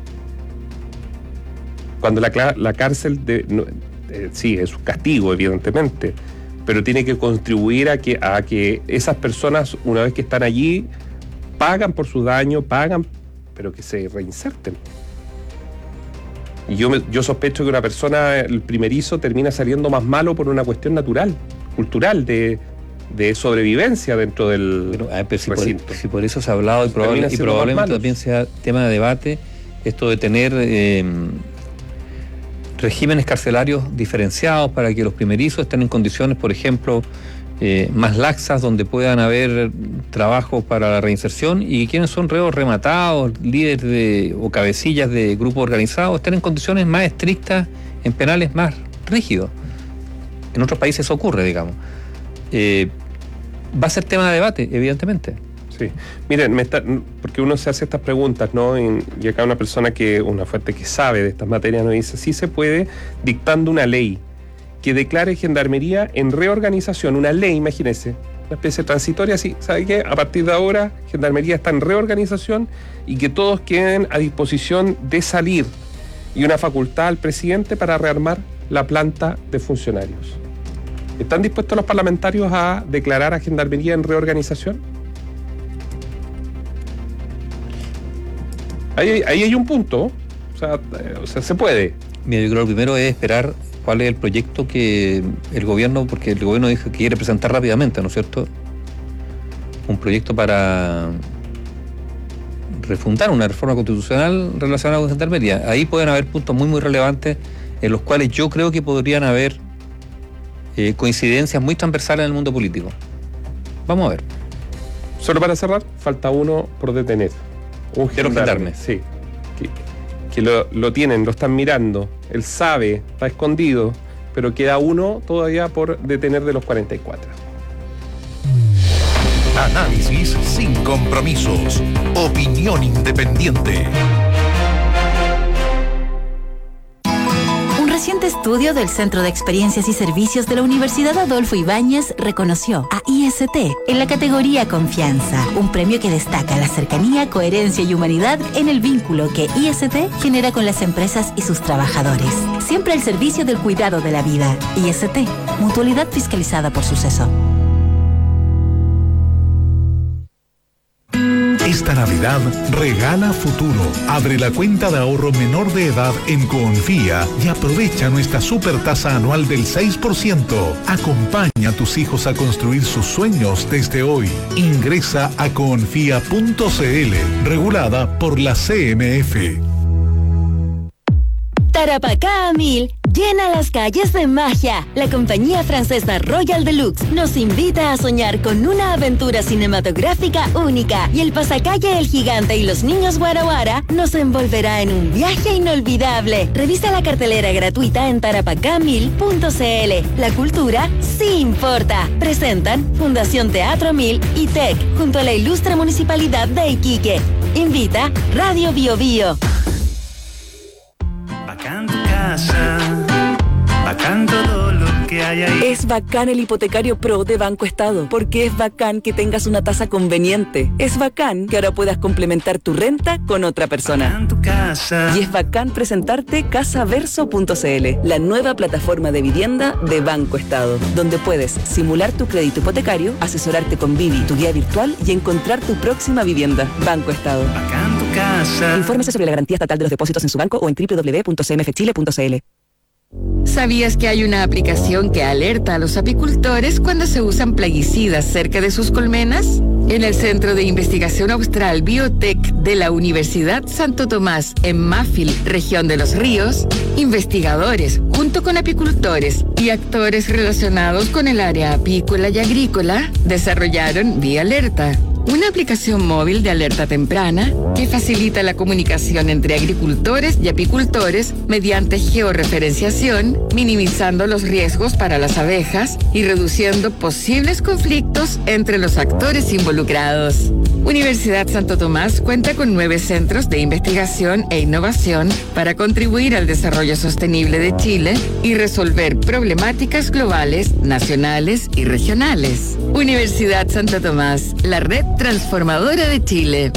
Cuando la cárcel, sí, es un castigo, evidentemente, pero tiene que contribuir a que esas personas, una vez que están allí, pagan por su daño, pero que se reinserten. Y yo sospecho que una persona, el primerizo, termina saliendo más malo por una cuestión natural, cultural, de sobrevivencia dentro del recinto. Si por eso se ha hablado y probablemente también sea tema de debate, esto de tener regímenes carcelarios diferenciados para que los primerizos estén en condiciones, por ejemplo, más laxas, donde puedan haber trabajo para la reinserción, y quienes son reos rematados, líderes o cabecillas de grupos organizados, estén en condiciones más estrictas, en penales más rígidos. En otros países eso ocurre, digamos. Va a ser tema de debate, evidentemente. Sí. Miren, porque uno se hace estas preguntas, ¿no? Y acá una fuente que sabe de estas materias nos dice, sí se puede, dictando una ley que declare gendarmería en reorganización, una ley, imagínense, una especie transitoria, así, ¿sabe qué? A partir de ahora, gendarmería está en reorganización y que todos queden a disposición de salir, y una facultad al presidente para rearmar la planta de funcionarios. ¿Están dispuestos los parlamentarios a declarar a gendarmería en reorganización? Ahí hay un punto, o sea, se puede. Mira, yo creo que lo primero es esperar cuál es el proyecto que el gobierno, porque el gobierno dijo que quiere presentar rápidamente, ¿no es cierto? Un proyecto para refundar una reforma constitucional relacionada con gendarmería. Ahí pueden haber puntos muy, muy relevantes en los cuales yo creo que podrían haber coincidencias muy transversales en el mundo político. Vamos a ver. Solo para cerrar, falta uno por detener. Un gendarme, sí. Que lo tienen, lo están mirando. Él sabe, está escondido, pero queda uno todavía por detener de los 44. Análisis sin compromisos. Opinión independiente. Un reciente estudio del Centro de Experiencias y Servicios de la Universidad Adolfo Ibáñez reconoció a IST en la categoría Confianza, un premio que destaca la cercanía, coherencia y humanidad en el vínculo que IST genera con las empresas y sus trabajadores. Siempre al servicio del cuidado de la vida. IST, mutualidad fiscalizada por Suceso. Esta Navidad regala futuro. Abre la cuenta de ahorro menor de edad en Confía y aprovecha nuestra super tasa anual del 6%. Acompaña a tus hijos a construir sus sueños desde hoy. Ingresa a confía.cl, regulada por la CMF. Tarapacá a 1000. Llena las calles de magia. La compañía francesa Royal Deluxe nos invita a soñar con una aventura cinematográfica única. Y el pasacalle El Gigante y los niños Guara Guara nos envolverá en un viaje inolvidable. Revisa la cartelera gratuita en tarapacá1000.cl. La cultura sí importa. Presentan Fundación Teatro 1000 y TEC junto a la ilustre Municipalidad de Iquique. Invita Radio Bio Bio. Bacán tu casa, bacán todo lo que hay ahí. Es bacán el hipotecario Pro de Banco Estado, porque es bacán que tengas una tasa conveniente. Es bacán que ahora puedas complementar tu renta con otra persona. Bacán tu casa. Y es bacán presentarte casaverso.cl, la nueva plataforma de vivienda de Banco Estado, donde puedes simular tu crédito hipotecario, asesorarte con Vivi, tu guía virtual, y encontrar tu próxima vivienda. Banco Estado. Bacán tu casa. Infórmese sobre la garantía estatal de los depósitos en su banco o en www.cmfchile.cl. ¿Sabías que hay una aplicación que alerta a los apicultores cuando se usan plaguicidas cerca de sus colmenas? En el Centro de Investigación Austral Biotech de la Universidad Santo Tomás, en Máfil, región de Los Ríos, investigadores, junto con apicultores y actores relacionados con el área apícola y agrícola, desarrollaron Vía Alerta, una aplicación móvil de alerta temprana que facilita la comunicación entre agricultores y apicultores mediante georreferenciación, minimizando los riesgos para las abejas y reduciendo posibles conflictos entre los actores involucrados. Universidad Santo Tomás cuenta con 9 centros de investigación e innovación para contribuir al desarrollo sostenible de Chile y resolver problemáticas globales, nacionales y regionales. Universidad Santo Tomás, la red transformadora de Chile.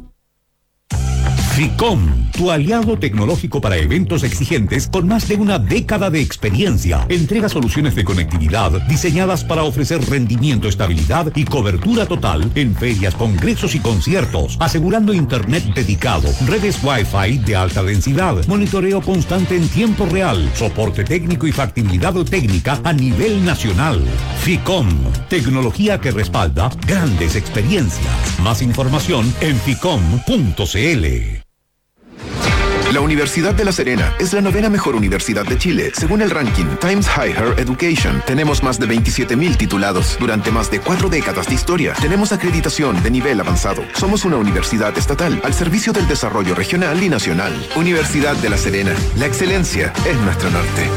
FICOM, tu aliado tecnológico para eventos exigentes con más de una década de experiencia. Entrega soluciones de conectividad diseñadas para ofrecer rendimiento, estabilidad y cobertura total en ferias, congresos y conciertos, asegurando internet dedicado, redes Wi-Fi de alta densidad, monitoreo constante en tiempo real, soporte técnico y factibilidad técnica a nivel nacional. FICOM, tecnología que respalda grandes experiencias. Más información en ficom.cl. La Universidad de La Serena es la 9ª mejor universidad de Chile, según el ranking Times Higher Education. Tenemos más de 27,000 titulados durante más de 4 décadas de historia. Tenemos acreditación de nivel avanzado. Somos una universidad estatal al servicio del desarrollo regional y nacional. Universidad de La Serena. La excelencia es nuestro norte.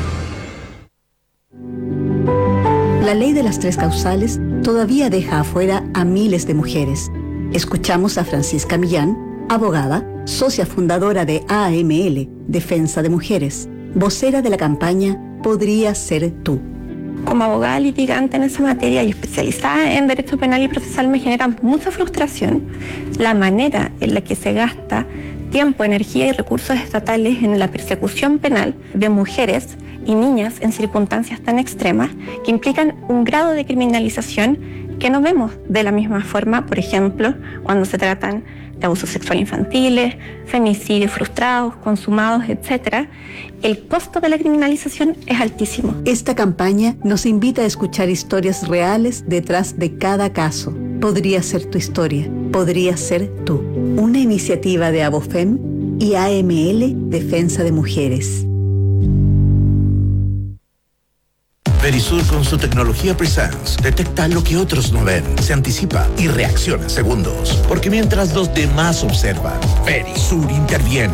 La ley de las 3 causales todavía deja afuera a miles de mujeres. Escuchamos a Francisca Millán, abogada, socia fundadora de AML, Defensa de Mujeres, vocera de la campaña Podría Ser Tú. Como abogada litigante en esa materia y especializada en derecho penal y procesal, me genera mucha frustración la manera en la que se gasta tiempo, energía y recursos estatales en la persecución penal de mujeres y niñas en circunstancias tan extremas que implican un grado de criminalización que no vemos de la misma forma, por ejemplo, cuando se tratan de abusos sexuales infantiles, femicidios frustrados, consumados, etc. El costo de la criminalización es altísimo. Esta campaña nos invita a escuchar historias reales detrás de cada caso. Podría ser tu historia, podría ser tú. Una iniciativa de Abofem y AML Defensa de Mujeres. Verisur, con su tecnología Presence, detecta lo que otros no ven, se anticipa y reacciona en segundos. Porque mientras los demás observan, Verisur interviene.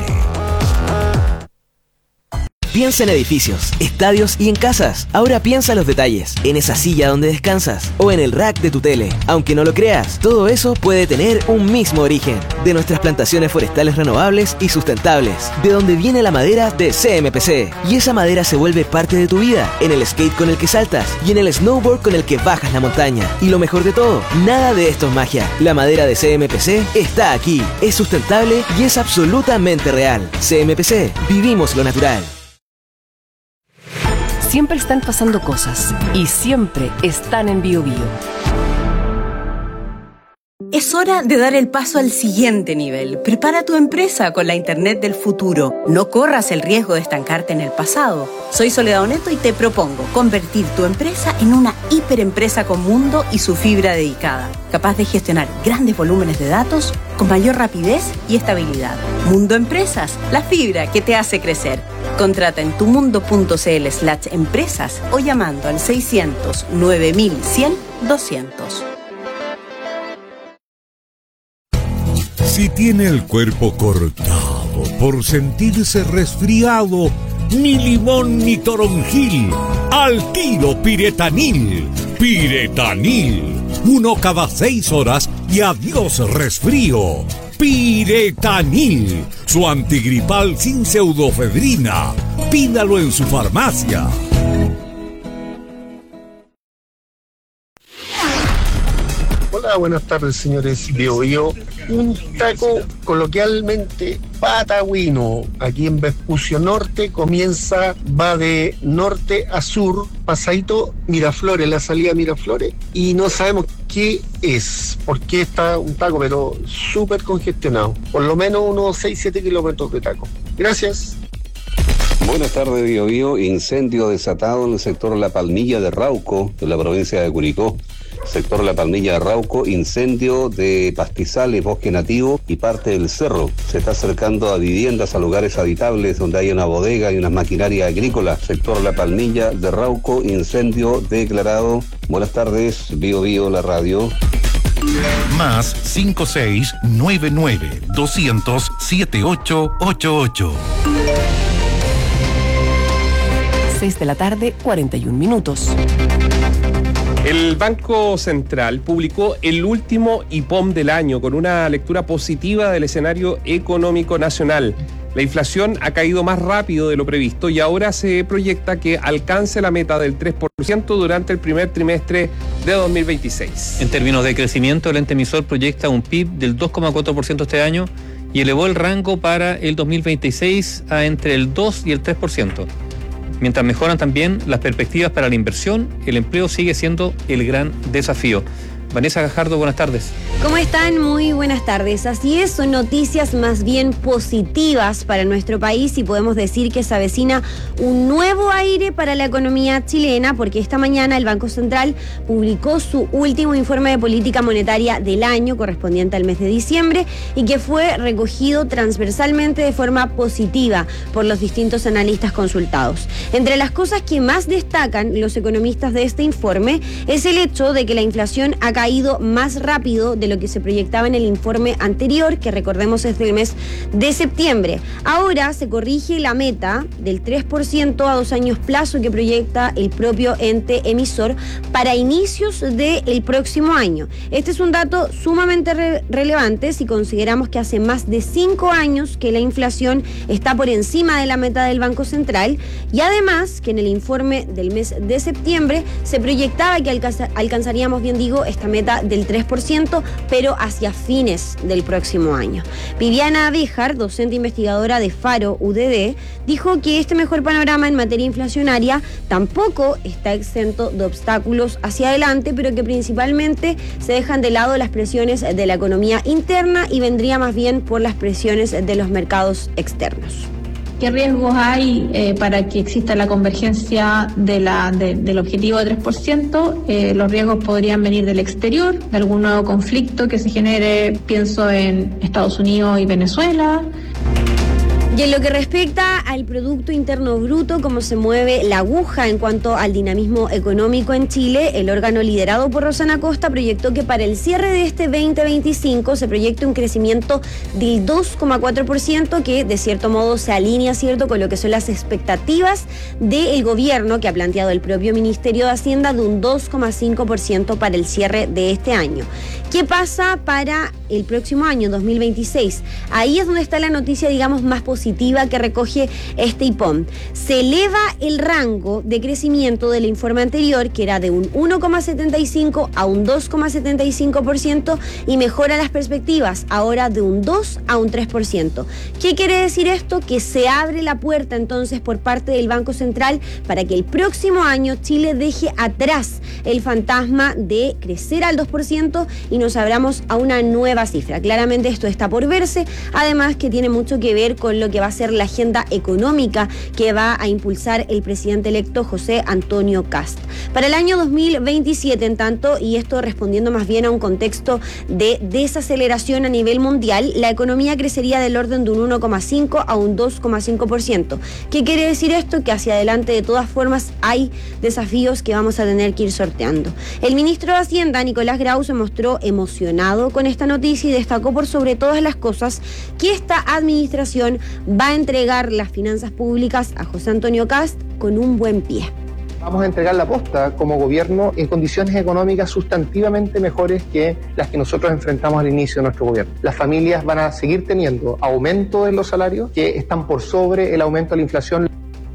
Piensa en edificios, estadios y en casas. Ahora piensa en los detalles, en esa silla donde descansas o en el rack de tu tele. Aunque no lo creas, todo eso puede tener un mismo origen. De nuestras plantaciones forestales renovables y sustentables. De donde viene la madera de CMPC. Y esa madera se vuelve parte de tu vida. En el skate con el que saltas y en el snowboard con el que bajas la montaña. Y lo mejor de todo, nada de esto es magia. La madera de CMPC está aquí. Es sustentable y es absolutamente real. CMPC, vivimos lo natural. Siempre están pasando cosas y siempre están en Bio Bio. Es hora de dar el paso al siguiente nivel. Prepara tu empresa con la Internet del futuro. No corras el riesgo de estancarte en el pasado. Soy Soledad Oneto y te propongo convertir tu empresa en una hiperempresa con mundo y su fibra dedicada, capaz de gestionar grandes volúmenes de datos con mayor rapidez y estabilidad. Mundo Empresas, la fibra que te hace crecer. Contrata en tumundo.cl/empresas o llamando al 600 9100 200. Si tiene el cuerpo cortado por sentirse resfriado, ni limón ni toronjil, al tiro Piretanil. Piretanil, 1 cada 6 horas y adiós resfrío. Piretanil, su antigripal sin pseudofedrina. Pídalo en su farmacia. Hola, buenas tardes, señores Bio Bio. Un taco coloquialmente patagüino. Aquí en Vespucio Norte va de norte a sur, pasadito Miraflores, la salida a Miraflores, y no sabemos qué es, por qué está un taco, pero súper congestionado. Por lo menos unos 6-7 kilómetros de taco. Gracias. Buenas tardes, Bio Bio. Incendio desatado en el sector La Palmilla de Rauco, de la provincia de Curicó. Sector La Palmilla de Rauco, incendio de pastizales, bosque nativo y parte del cerro. Se está acercando a viviendas, a lugares habitables donde hay una bodega y unas maquinarias agrícolas. Sector La Palmilla de Rauco, incendio declarado. Buenas tardes, Bio Bio, la radio. Más 5699 200 7888. 6 de la tarde, 41 minutos. El Banco Central publicó el último IPOM del año con una lectura positiva del escenario económico nacional. La inflación ha caído más rápido de lo previsto y ahora se proyecta que alcance la meta del 3% durante el primer trimestre de 2026. En términos de crecimiento, el ente emisor proyecta un PIB del 2,4% este año y elevó el rango para el 2026 a entre el 2 y el 3%. Mientras mejoran también las perspectivas para la inversión, el empleo sigue siendo el gran desafío. Vanessa Gajardo, buenas tardes. ¿Cómo están? Muy buenas tardes. Así es, son noticias más bien positivas para nuestro país y podemos decir que se avecina un nuevo aire para la economía chilena, porque esta mañana el Banco Central publicó su último informe de política monetaria del año correspondiente al mes de diciembre y que fue recogido transversalmente de forma positiva por los distintos analistas consultados. Entre las cosas que más destacan los economistas de este informe es el hecho de que la inflación ha caído más rápido de lo que se proyectaba en el informe anterior, que recordemos es del mes de septiembre. Ahora se corrige la meta del 3% a 2 años plazo que proyecta el propio ente emisor para inicios del próximo año. Este es un dato sumamente relevante si consideramos que hace más de 5 años que la inflación está por encima de la meta del Banco Central, y además que en el informe del mes de septiembre se proyectaba que alcanzaríamos, bien digo, esta meta del 3%, pero hacia fines del próximo año. Viviana Béjar, docente investigadora de Faro UDD, dijo que este mejor panorama en materia inflacionaria tampoco está exento de obstáculos hacia adelante, pero que principalmente se dejan de lado las presiones de la economía interna y vendría más bien por las presiones de los mercados externos. ¿Qué riesgos hay para que exista la convergencia del objetivo de 3%? Los riesgos podrían venir del exterior, de algún nuevo conflicto que se genere, pienso en Estados Unidos y Venezuela. Y en lo que respecta al Producto Interno Bruto, cómo se mueve la aguja en cuanto al dinamismo económico en Chile, el órgano liderado por Rosana Costa proyectó que para el cierre de este 2025 se proyecta un crecimiento del 2,4%, que de cierto modo se alinea, ¿cierto?, con lo que son las expectativas del gobierno que ha planteado el propio Ministerio de Hacienda de un 2,5% para el cierre de este año. ¿Qué pasa para el próximo año, 2026? Ahí es donde está la noticia, digamos, más positiva que recoge este IPOM. Se eleva el rango de crecimiento del informe anterior, que era de un 1,75 a un 2,75%, y mejora las perspectivas, ahora de un 2 a un 3%. ¿Qué quiere decir esto? Que se abre la puerta entonces por parte del Banco Central para que el próximo año Chile deje atrás el fantasma de crecer al 2% y nos abramos a una nueva cifra. Claramente esto está por verse, además que tiene mucho que ver con lo que que va a ser la agenda económica que va a impulsar el presidente electo José Antonio Kast. Para el año 2027, en tanto, y esto respondiendo más bien a un contexto de desaceleración a nivel mundial, la economía crecería del orden de un 1,5 a un 2,5%. ¿Qué quiere decir esto? Que hacia adelante, de todas formas, hay desafíos que vamos a tener que ir sorteando. El ministro de Hacienda, Nicolás Grau, se mostró emocionado con esta noticia y destacó por sobre todas las cosas que esta administración va a entregar las finanzas públicas a José Antonio Kast con un buen pie. Vamos a entregar la posta como gobierno en condiciones económicas sustantivamente mejores que las que nosotros enfrentamos al inicio de nuestro gobierno. Las familias van a seguir teniendo aumento en los salarios que están por sobre el aumento de la inflación.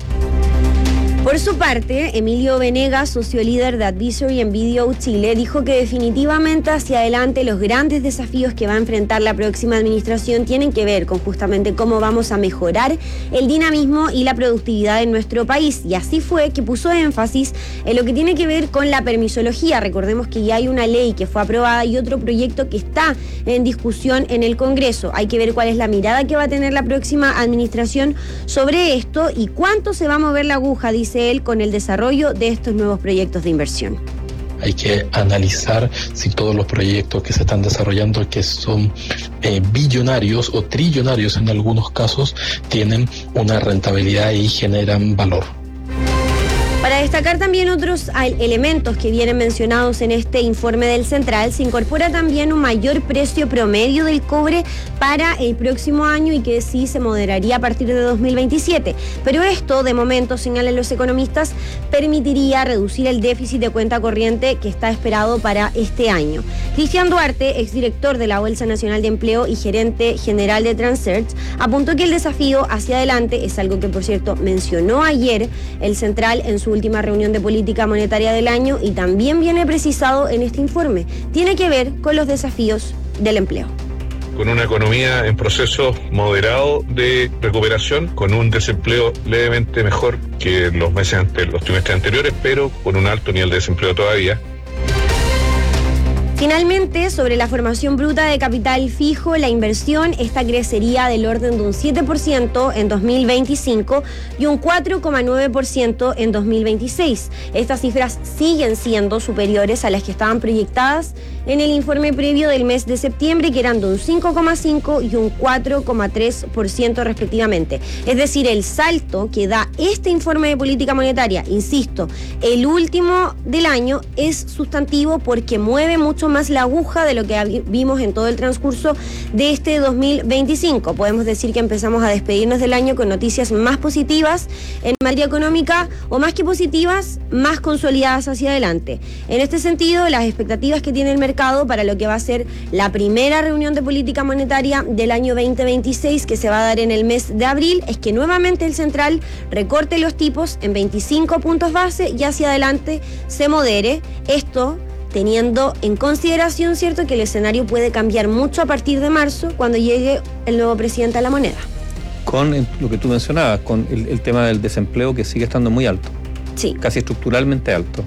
Por su parte, Emilio Venegas, socio líder de Advisory en Video Chile, dijo que definitivamente hacia adelante los grandes desafíos que va a enfrentar la próxima administración tienen que ver con justamente cómo vamos a mejorar el dinamismo y la productividad en nuestro país. Y así fue que puso énfasis en lo que tiene que ver con la permisología. Recordemos que ya hay una ley que fue aprobada y otro proyecto que está en discusión en el Congreso. Hay que ver cuál es la mirada que va a tener la próxima administración sobre esto y cuánto se va a mover la aguja, dice él, con el desarrollo de estos nuevos proyectos de inversión. Hay que analizar si todos los proyectos que se están desarrollando, que son billonarios o trillonarios en algunos casos, tienen una rentabilidad y generan valor. Para destacar también otros elementos que vienen mencionados en este informe del Central, se incorpora también un mayor precio promedio del cobre para el próximo año y que sí se moderaría a partir de 2027. Pero esto, de momento, señalan los economistas, permitiría reducir el déficit de cuenta corriente que está esperado para este año. Cristian Duarte, exdirector de la Bolsa Nacional de Empleo y gerente general de Transearch, apuntó que el desafío hacia adelante es algo que, por cierto, mencionó ayer el Central en su última reunión de política monetaria del año y también viene precisado en este informe. Tiene que ver con los desafíos del empleo. Con una economía en proceso moderado de recuperación, con un desempleo levemente mejor que los trimestres anteriores, pero con un alto nivel de desempleo todavía. Finalmente, sobre la formación bruta de capital fijo, la inversión esta crecería del orden de un 7% en 2025 y un 4,9% en 2026. Estas cifras siguen siendo superiores a las que estaban proyectadas en el informe previo del mes de septiembre, que eran de un 5,5% y un 4,3% respectivamente. Es decir, el salto que da este informe de política monetaria, insisto, el último del año, es sustantivo porque mueve mucho más la aguja de lo que vimos en todo el transcurso de este 2025. Podemos decir que empezamos a despedirnos del año con noticias más positivas en materia económica, o más que positivas, más consolidadas hacia adelante. En este sentido, las expectativas que tiene el mercado para lo que va a ser la primera reunión de política monetaria del año 2026, que se va a dar en el mes de abril, es que nuevamente el Central recorte los tipos en 25 puntos base y hacia adelante se modere. Esto teniendo en consideración, cierto, que el escenario puede cambiar mucho a partir de marzo, cuando llegue el nuevo presidente a la moneda. Con lo que tú mencionabas, con el tema del desempleo, que sigue estando muy alto. Sí. Casi estructuralmente alto.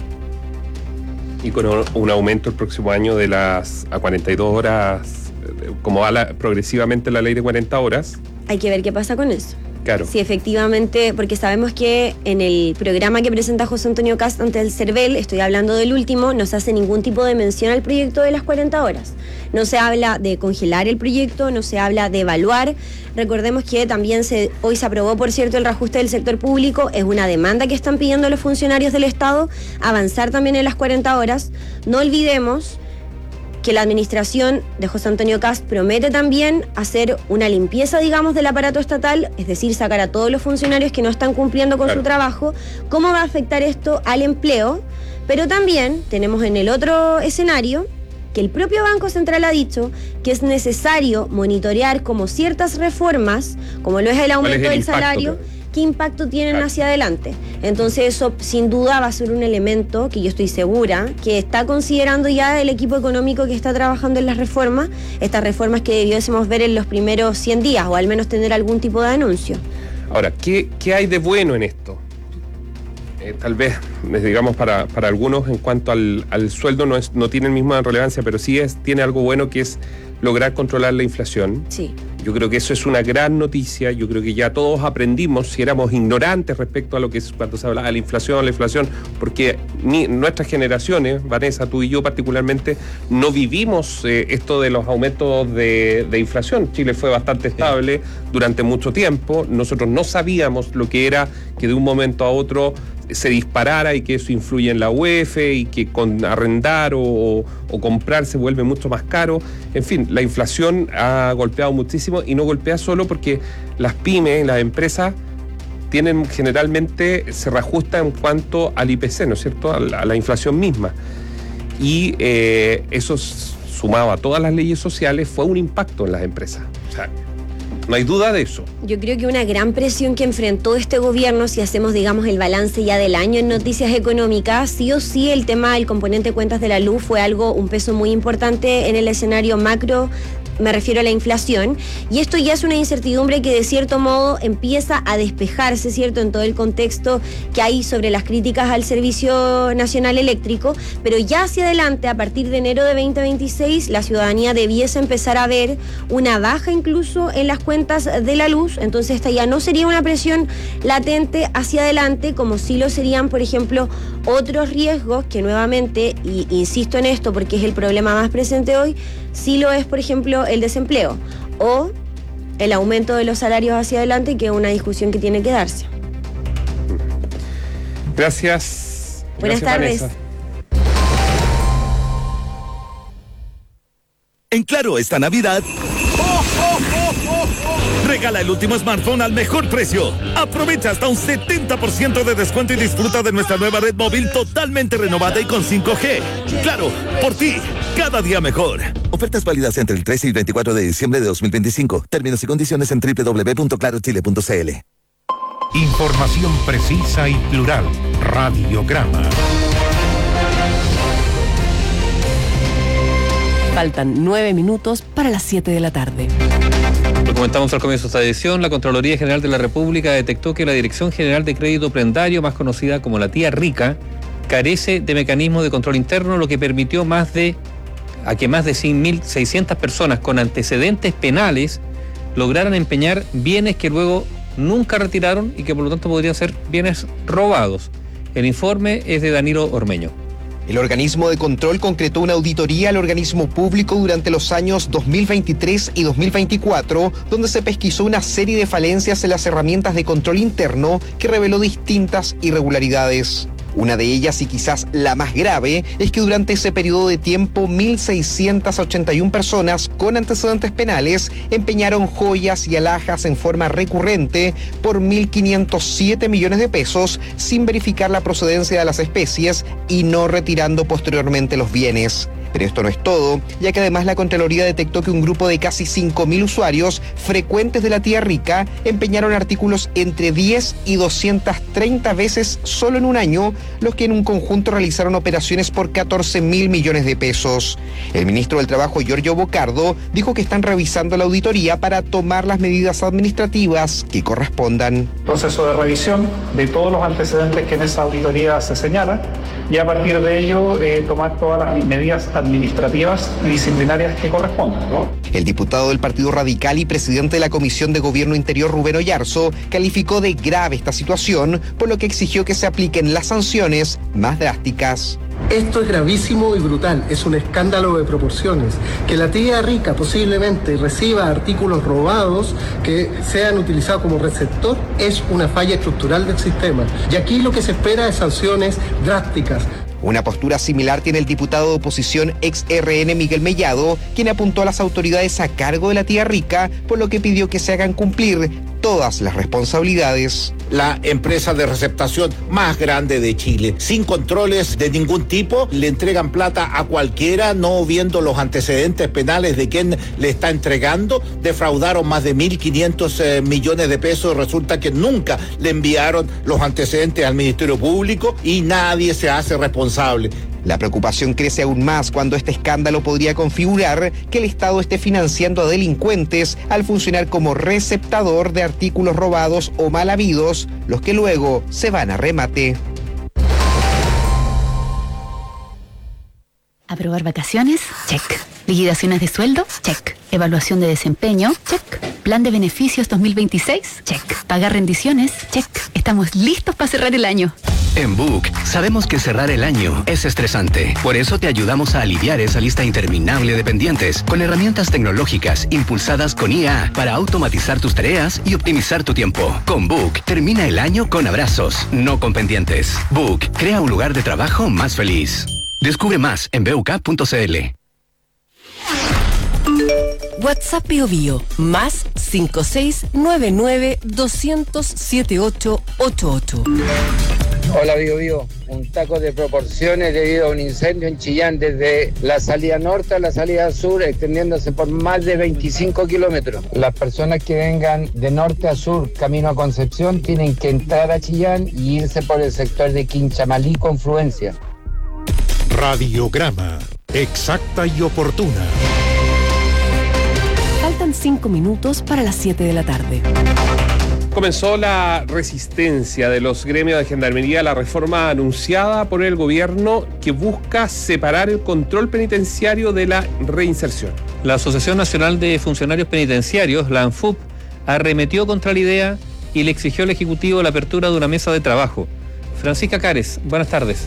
Y con un aumento el próximo año de las a 42 horas, como va progresivamente la ley de 40 horas. Hay que ver qué pasa con eso. Claro. Sí, efectivamente, porque sabemos que en el programa que presenta José Antonio Kast ante el CERVEL, estoy hablando del último, no se hace ningún tipo de mención al proyecto de las 40 horas. No se habla de congelar el proyecto, no se habla de evaluar. Recordemos que también hoy se aprobó, por cierto, el reajuste del sector público. Es una demanda que están pidiendo los funcionarios del Estado, avanzar también en las 40 horas. No olvidemos que la administración de José Antonio Kast promete también hacer una limpieza, digamos, del aparato estatal, es decir, sacar a todos los funcionarios que no están cumpliendo con su trabajo. ¿Cómo va a afectar esto al empleo? Pero también tenemos en el otro escenario que el propio Banco Central ha dicho que es necesario monitorear como ciertas reformas, como lo es el aumento del salario, qué impacto tienen hacia adelante. Entonces eso sin duda va a ser un elemento que yo estoy segura que está considerando ya el equipo económico que está trabajando en las reformas, estas reformas que debiésemos ver en los primeros 100 días o al menos tener algún tipo de anuncio. Ahora, ¿qué hay de bueno en esto? Tal vez, digamos, para algunos en cuanto al sueldo no tiene la misma relevancia, pero sí tiene algo bueno, que es lograr controlar la inflación. Sí. Yo creo que eso es una gran noticia. Yo creo que ya todos aprendimos, si éramos ignorantes respecto a lo que es cuando se hablaba de la inflación, porque nuestras generaciones, Vanessa, tú y yo particularmente, no vivimos esto de los aumentos de inflación. Chile fue bastante estable durante mucho tiempo. Nosotros no sabíamos lo que era que de un momento a otro se disparara y que eso influye en la UEF y que con arrendar o comprar se vuelve mucho más caro. En fin, la inflación ha golpeado muchísimo y no golpea solo porque las pymes, las empresas, generalmente se reajustan en cuanto al IPC, ¿no es cierto?, a la inflación misma. Y eso, sumado a todas las leyes sociales, fue un impacto en las empresas. O sea, no hay duda de eso. Yo creo que una gran presión que enfrentó este gobierno, si hacemos, digamos, el balance ya del año en noticias económicas, sí o sí el tema del componente cuentas de la luz fue un peso muy importante en el escenario macro. Me refiero a la inflación, y esto ya es una incertidumbre que de cierto modo empieza a despejarse, ¿cierto?, en todo el contexto que hay sobre las críticas al Servicio Nacional Eléctrico, pero ya hacia adelante, a partir de enero de 2026, la ciudadanía debiese empezar a ver una baja incluso en las cuentas de la luz. Entonces esta ya no sería una presión latente hacia adelante, como sí lo serían, por ejemplo, otros riesgos que nuevamente, y insisto en esto porque es el problema más presente hoy, sí lo es, por ejemplo, el desempleo o el aumento de los salarios hacia adelante, que es una discusión que tiene que darse. Gracias. Buenas tardes. Vanessa. En Claro, esta Navidad, regala el último smartphone al mejor precio. Aprovecha hasta un 70% de descuento y disfruta de nuestra nueva red móvil totalmente renovada y con 5G. Claro, por ti, cada día mejor. Ofertas válidas entre el 13 y 24 de diciembre de 2025. Términos y condiciones en www.clarochile.cl. Información precisa y plural. Radiograma. Faltan 9 minutos para las 7 de la tarde. Lo comentamos al comienzo de esta edición. La Contraloría General de la República detectó que la Dirección General de Crédito Prendario, más conocida como la Tía Rica, carece de mecanismos de control interno, lo que permitió que más de 100.600 personas con antecedentes penales lograran empeñar bienes que luego nunca retiraron y que por lo tanto podrían ser bienes robados. El informe es de Danilo Ormeño. El organismo de control concretó una auditoría al organismo público durante los años 2023 y 2024, donde se pesquisó una serie de falencias en las herramientas de control interno que reveló distintas irregularidades. Una de ellas, y quizás la más grave, es que durante ese periodo de tiempo 1.681 personas con antecedentes penales empeñaron joyas y alhajas en forma recurrente por 1.507 millones de pesos sin verificar la procedencia de las especies y no retirando posteriormente los bienes. Pero esto no es todo, ya que además la Contraloría detectó que un grupo de casi 5.000 usuarios frecuentes de la Tía Rica empeñaron artículos entre 10 y 230 veces solo en un año, los que en un conjunto realizaron operaciones por 14.000 millones de pesos. El ministro del Trabajo, Giorgio Bocardo, dijo que están revisando la auditoría para tomar las medidas administrativas que correspondan. Proceso de revisión de todos los antecedentes que en esa auditoría se señalan y a partir de ello tomar todas las medidas administrativas y disciplinarias que correspondan, ¿no? El diputado del Partido Radical y presidente de la Comisión de Gobierno Interior, Rubén Oyarzo, calificó de grave esta situación, por lo que exigió que se apliquen las sanciones más drásticas. Esto es gravísimo y brutal, es un escándalo de proporciones. Que la Tía Rica posiblemente reciba artículos robados que sean utilizados como receptor es una falla estructural del sistema. Y aquí lo que se espera es sanciones drásticas. Una postura similar tiene el diputado de oposición ex-RN Miguel Mellado, quien apuntó a las autoridades a cargo de la Tía Rica, por lo que pidió que se hagan cumplir todas las responsabilidades. La empresa de receptación más grande de Chile, sin controles de ningún tipo, le entregan plata a cualquiera, no viendo los antecedentes penales de quien le está entregando. Defraudaron más de 1.500 millones de pesos. Resulta que nunca le enviaron los antecedentes al Ministerio Público y nadie se hace responsable. La preocupación crece aún más cuando este escándalo podría configurar que el Estado esté financiando a delincuentes al funcionar como receptador de artículos robados o mal habidos, los que luego se van a remate. ¿Aprobar vacaciones? Check. ¿Liquidaciones de sueldo? Check. ¿Evaluación de desempeño? Check. Plan de beneficios 2026, check. Pagar rendiciones, check. Estamos listos para cerrar el año. En Book, sabemos que cerrar el año es estresante. Por eso te ayudamos a aliviar esa lista interminable de pendientes con herramientas tecnológicas impulsadas con IA para automatizar tus tareas y optimizar tu tiempo. Con Book, termina el año con abrazos, no con pendientes. Book, crea un lugar de trabajo más feliz. Descubre más en buk.cl. WhatsApp Bio Bio, más 5699-200-7888. Hola Bio Bio, un taco de proporciones debido a un incendio en Chillán desde la salida norte a la salida sur, extendiéndose por más de 25 kilómetros. Las personas que vengan de norte a sur, camino a Concepción, tienen que entrar a Chillán y irse por el sector de Quinchamalí, Confluencia. Radiograma, exacta y oportuna. Faltan 5 minutos para las 7 de la tarde. Comenzó la resistencia de los gremios de Gendarmería a la reforma anunciada por el gobierno que busca separar el control penitenciario de la reinserción. La Asociación Nacional de Funcionarios Penitenciarios, la ANFUP, arremetió contra la idea y le exigió al Ejecutivo la apertura de una mesa de trabajo. Francisca Cares, buenas tardes.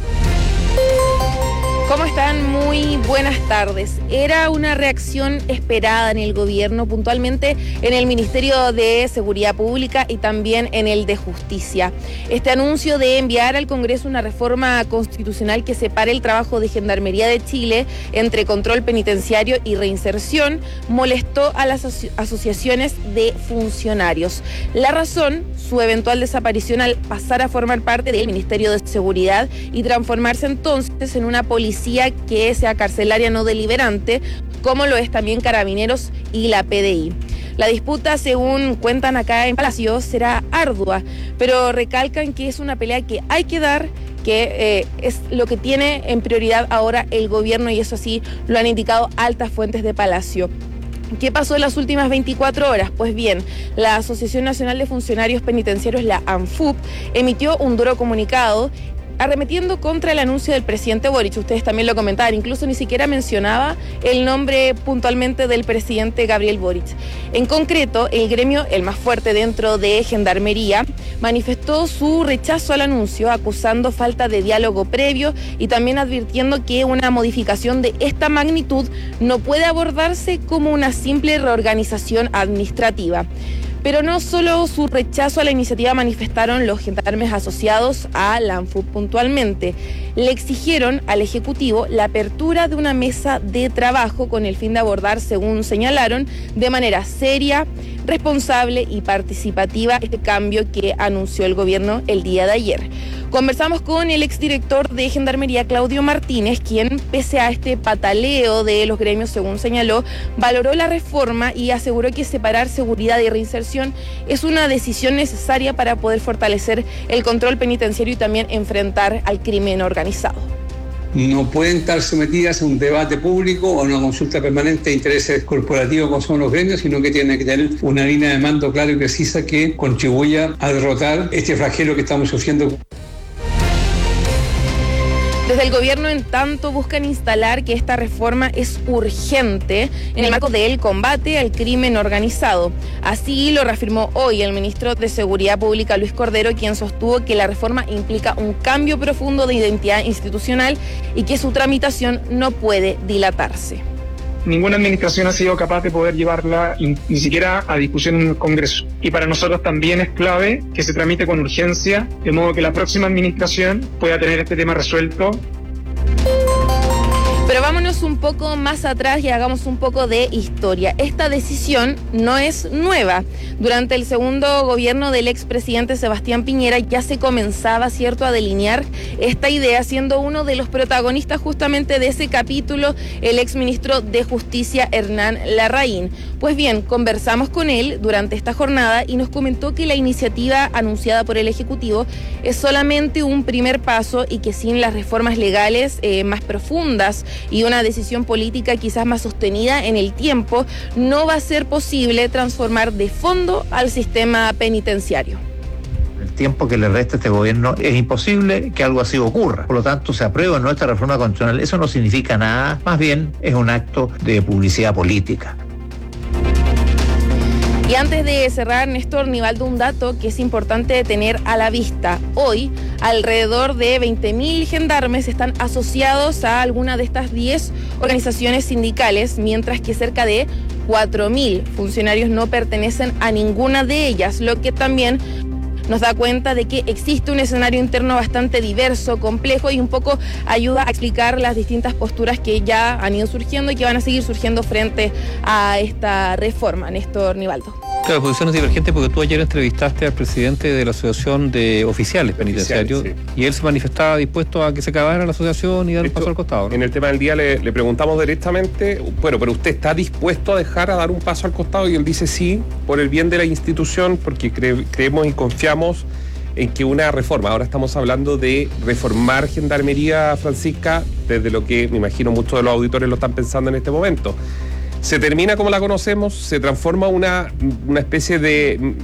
¿Cómo están? Muy buenas tardes. Era una reacción esperada en el gobierno, puntualmente en el Ministerio de Seguridad Pública y también en el de Justicia. Este anuncio de enviar al Congreso una reforma constitucional que separe el trabajo de Gendarmería de Chile entre control penitenciario y reinserción molestó a las asociaciones de funcionarios. La razón, su eventual desaparición al pasar a formar parte del Ministerio de Seguridad y transformarse entonces en una policía que sea carcelaria no deliberante, como lo es también Carabineros y la PDI. La disputa, según cuentan acá en Palacio, será ardua, pero recalcan que es una pelea que hay que dar, que es lo que tiene en prioridad ahora el gobierno, y eso sí lo han indicado altas fuentes de Palacio. ¿Qué pasó en las últimas 24 horas? Pues bien, la Asociación Nacional de Funcionarios Penitenciarios, la ANFUP, emitió un duro comunicado arremetiendo contra el anuncio del presidente Boric. Ustedes también lo comentaban, incluso ni siquiera mencionaba el nombre puntualmente del presidente Gabriel Boric. En concreto, el gremio, el más fuerte dentro de Gendarmería, manifestó su rechazo al anuncio, acusando falta de diálogo previo y también advirtiendo que una modificación de esta magnitud no puede abordarse como una simple reorganización administrativa. Pero no solo su rechazo a la iniciativa manifestaron los gendarmes asociados a la ANFUP puntualmente. Le exigieron al Ejecutivo la apertura de una mesa de trabajo con el fin de abordar, según señalaron, de manera seria, responsable y participativa este cambio que anunció el gobierno el día de ayer. Conversamos con el exdirector de Gendarmería, Claudio Martínez, quien, pese a este pataleo de los gremios, según señaló, valoró la reforma y aseguró que separar seguridad y reinserción es una decisión necesaria para poder fortalecer el control penitenciario y también enfrentar al crimen organizado. No pueden estar sometidas a un debate público o a una consulta permanente de intereses corporativos como son los gremios, sino que tienen que tener una línea de mando clara y precisa que contribuya a derrotar este flagelo que estamos sufriendo. Desde el gobierno, en tanto, buscan instalar que esta reforma es urgente en el marco del combate al crimen organizado. Así lo reafirmó hoy el ministro de Seguridad Pública, Luis Cordero, quien sostuvo que la reforma implica un cambio profundo de identidad institucional y que su tramitación no puede dilatarse. Ninguna administración ha sido capaz de poder llevarla ni siquiera a discusión en el Congreso. Y para nosotros también es clave que se tramite con urgencia, de modo que la próxima administración pueda tener este tema resuelto. Pero vámonos un poco más atrás y hagamos un poco de historia. Esta decisión no es nueva. Durante el segundo gobierno del expresidente Sebastián Piñera ya se comenzaba, ¿cierto?, a delinear esta idea, siendo uno de los protagonistas justamente de ese capítulo el exministro de Justicia, Hernán Larraín. Pues bien, conversamos con él durante esta jornada y nos comentó que la iniciativa anunciada por el Ejecutivo es solamente un primer paso y que sin las reformas legales más profundas y una decisión política quizás más sostenida en el tiempo, no va a ser posible transformar de fondo al sistema penitenciario. El tiempo que le resta a este gobierno es imposible que algo así ocurra. Por lo tanto, se aprueba nuestra reforma constitucional. Eso no significa nada, más bien es un acto de publicidad política. Y antes de cerrar, Néstor, Nivaldo, un dato que es importante tener a la vista. Hoy, alrededor de 20.000 gendarmes están asociados a alguna de estas 10 organizaciones sindicales, mientras que cerca de 4.000 funcionarios no pertenecen a ninguna de ellas, lo que también nos da cuenta de que existe un escenario interno bastante diverso, complejo y un poco ayuda a explicar las distintas posturas que ya han ido surgiendo y que van a seguir surgiendo frente a esta reforma. Néstor, Nivaldo. Claro, posiciones divergentes porque tú ayer entrevistaste al presidente de la Asociación de Oficiales Penitenciarios y él se manifestaba dispuesto a que se acabara la asociación y dar un paso al costado, ¿no? En el tema del día le preguntamos directamente, bueno, pero usted está dispuesto a dar un paso al costado, y él dice sí, por el bien de la institución, porque creemos y confiamos en que una reforma, ahora estamos hablando de reformar Gendarmería, Francisca, desde lo que me imagino muchos de los auditores lo están pensando en este momento. Se termina como la conocemos, se transforma una especie de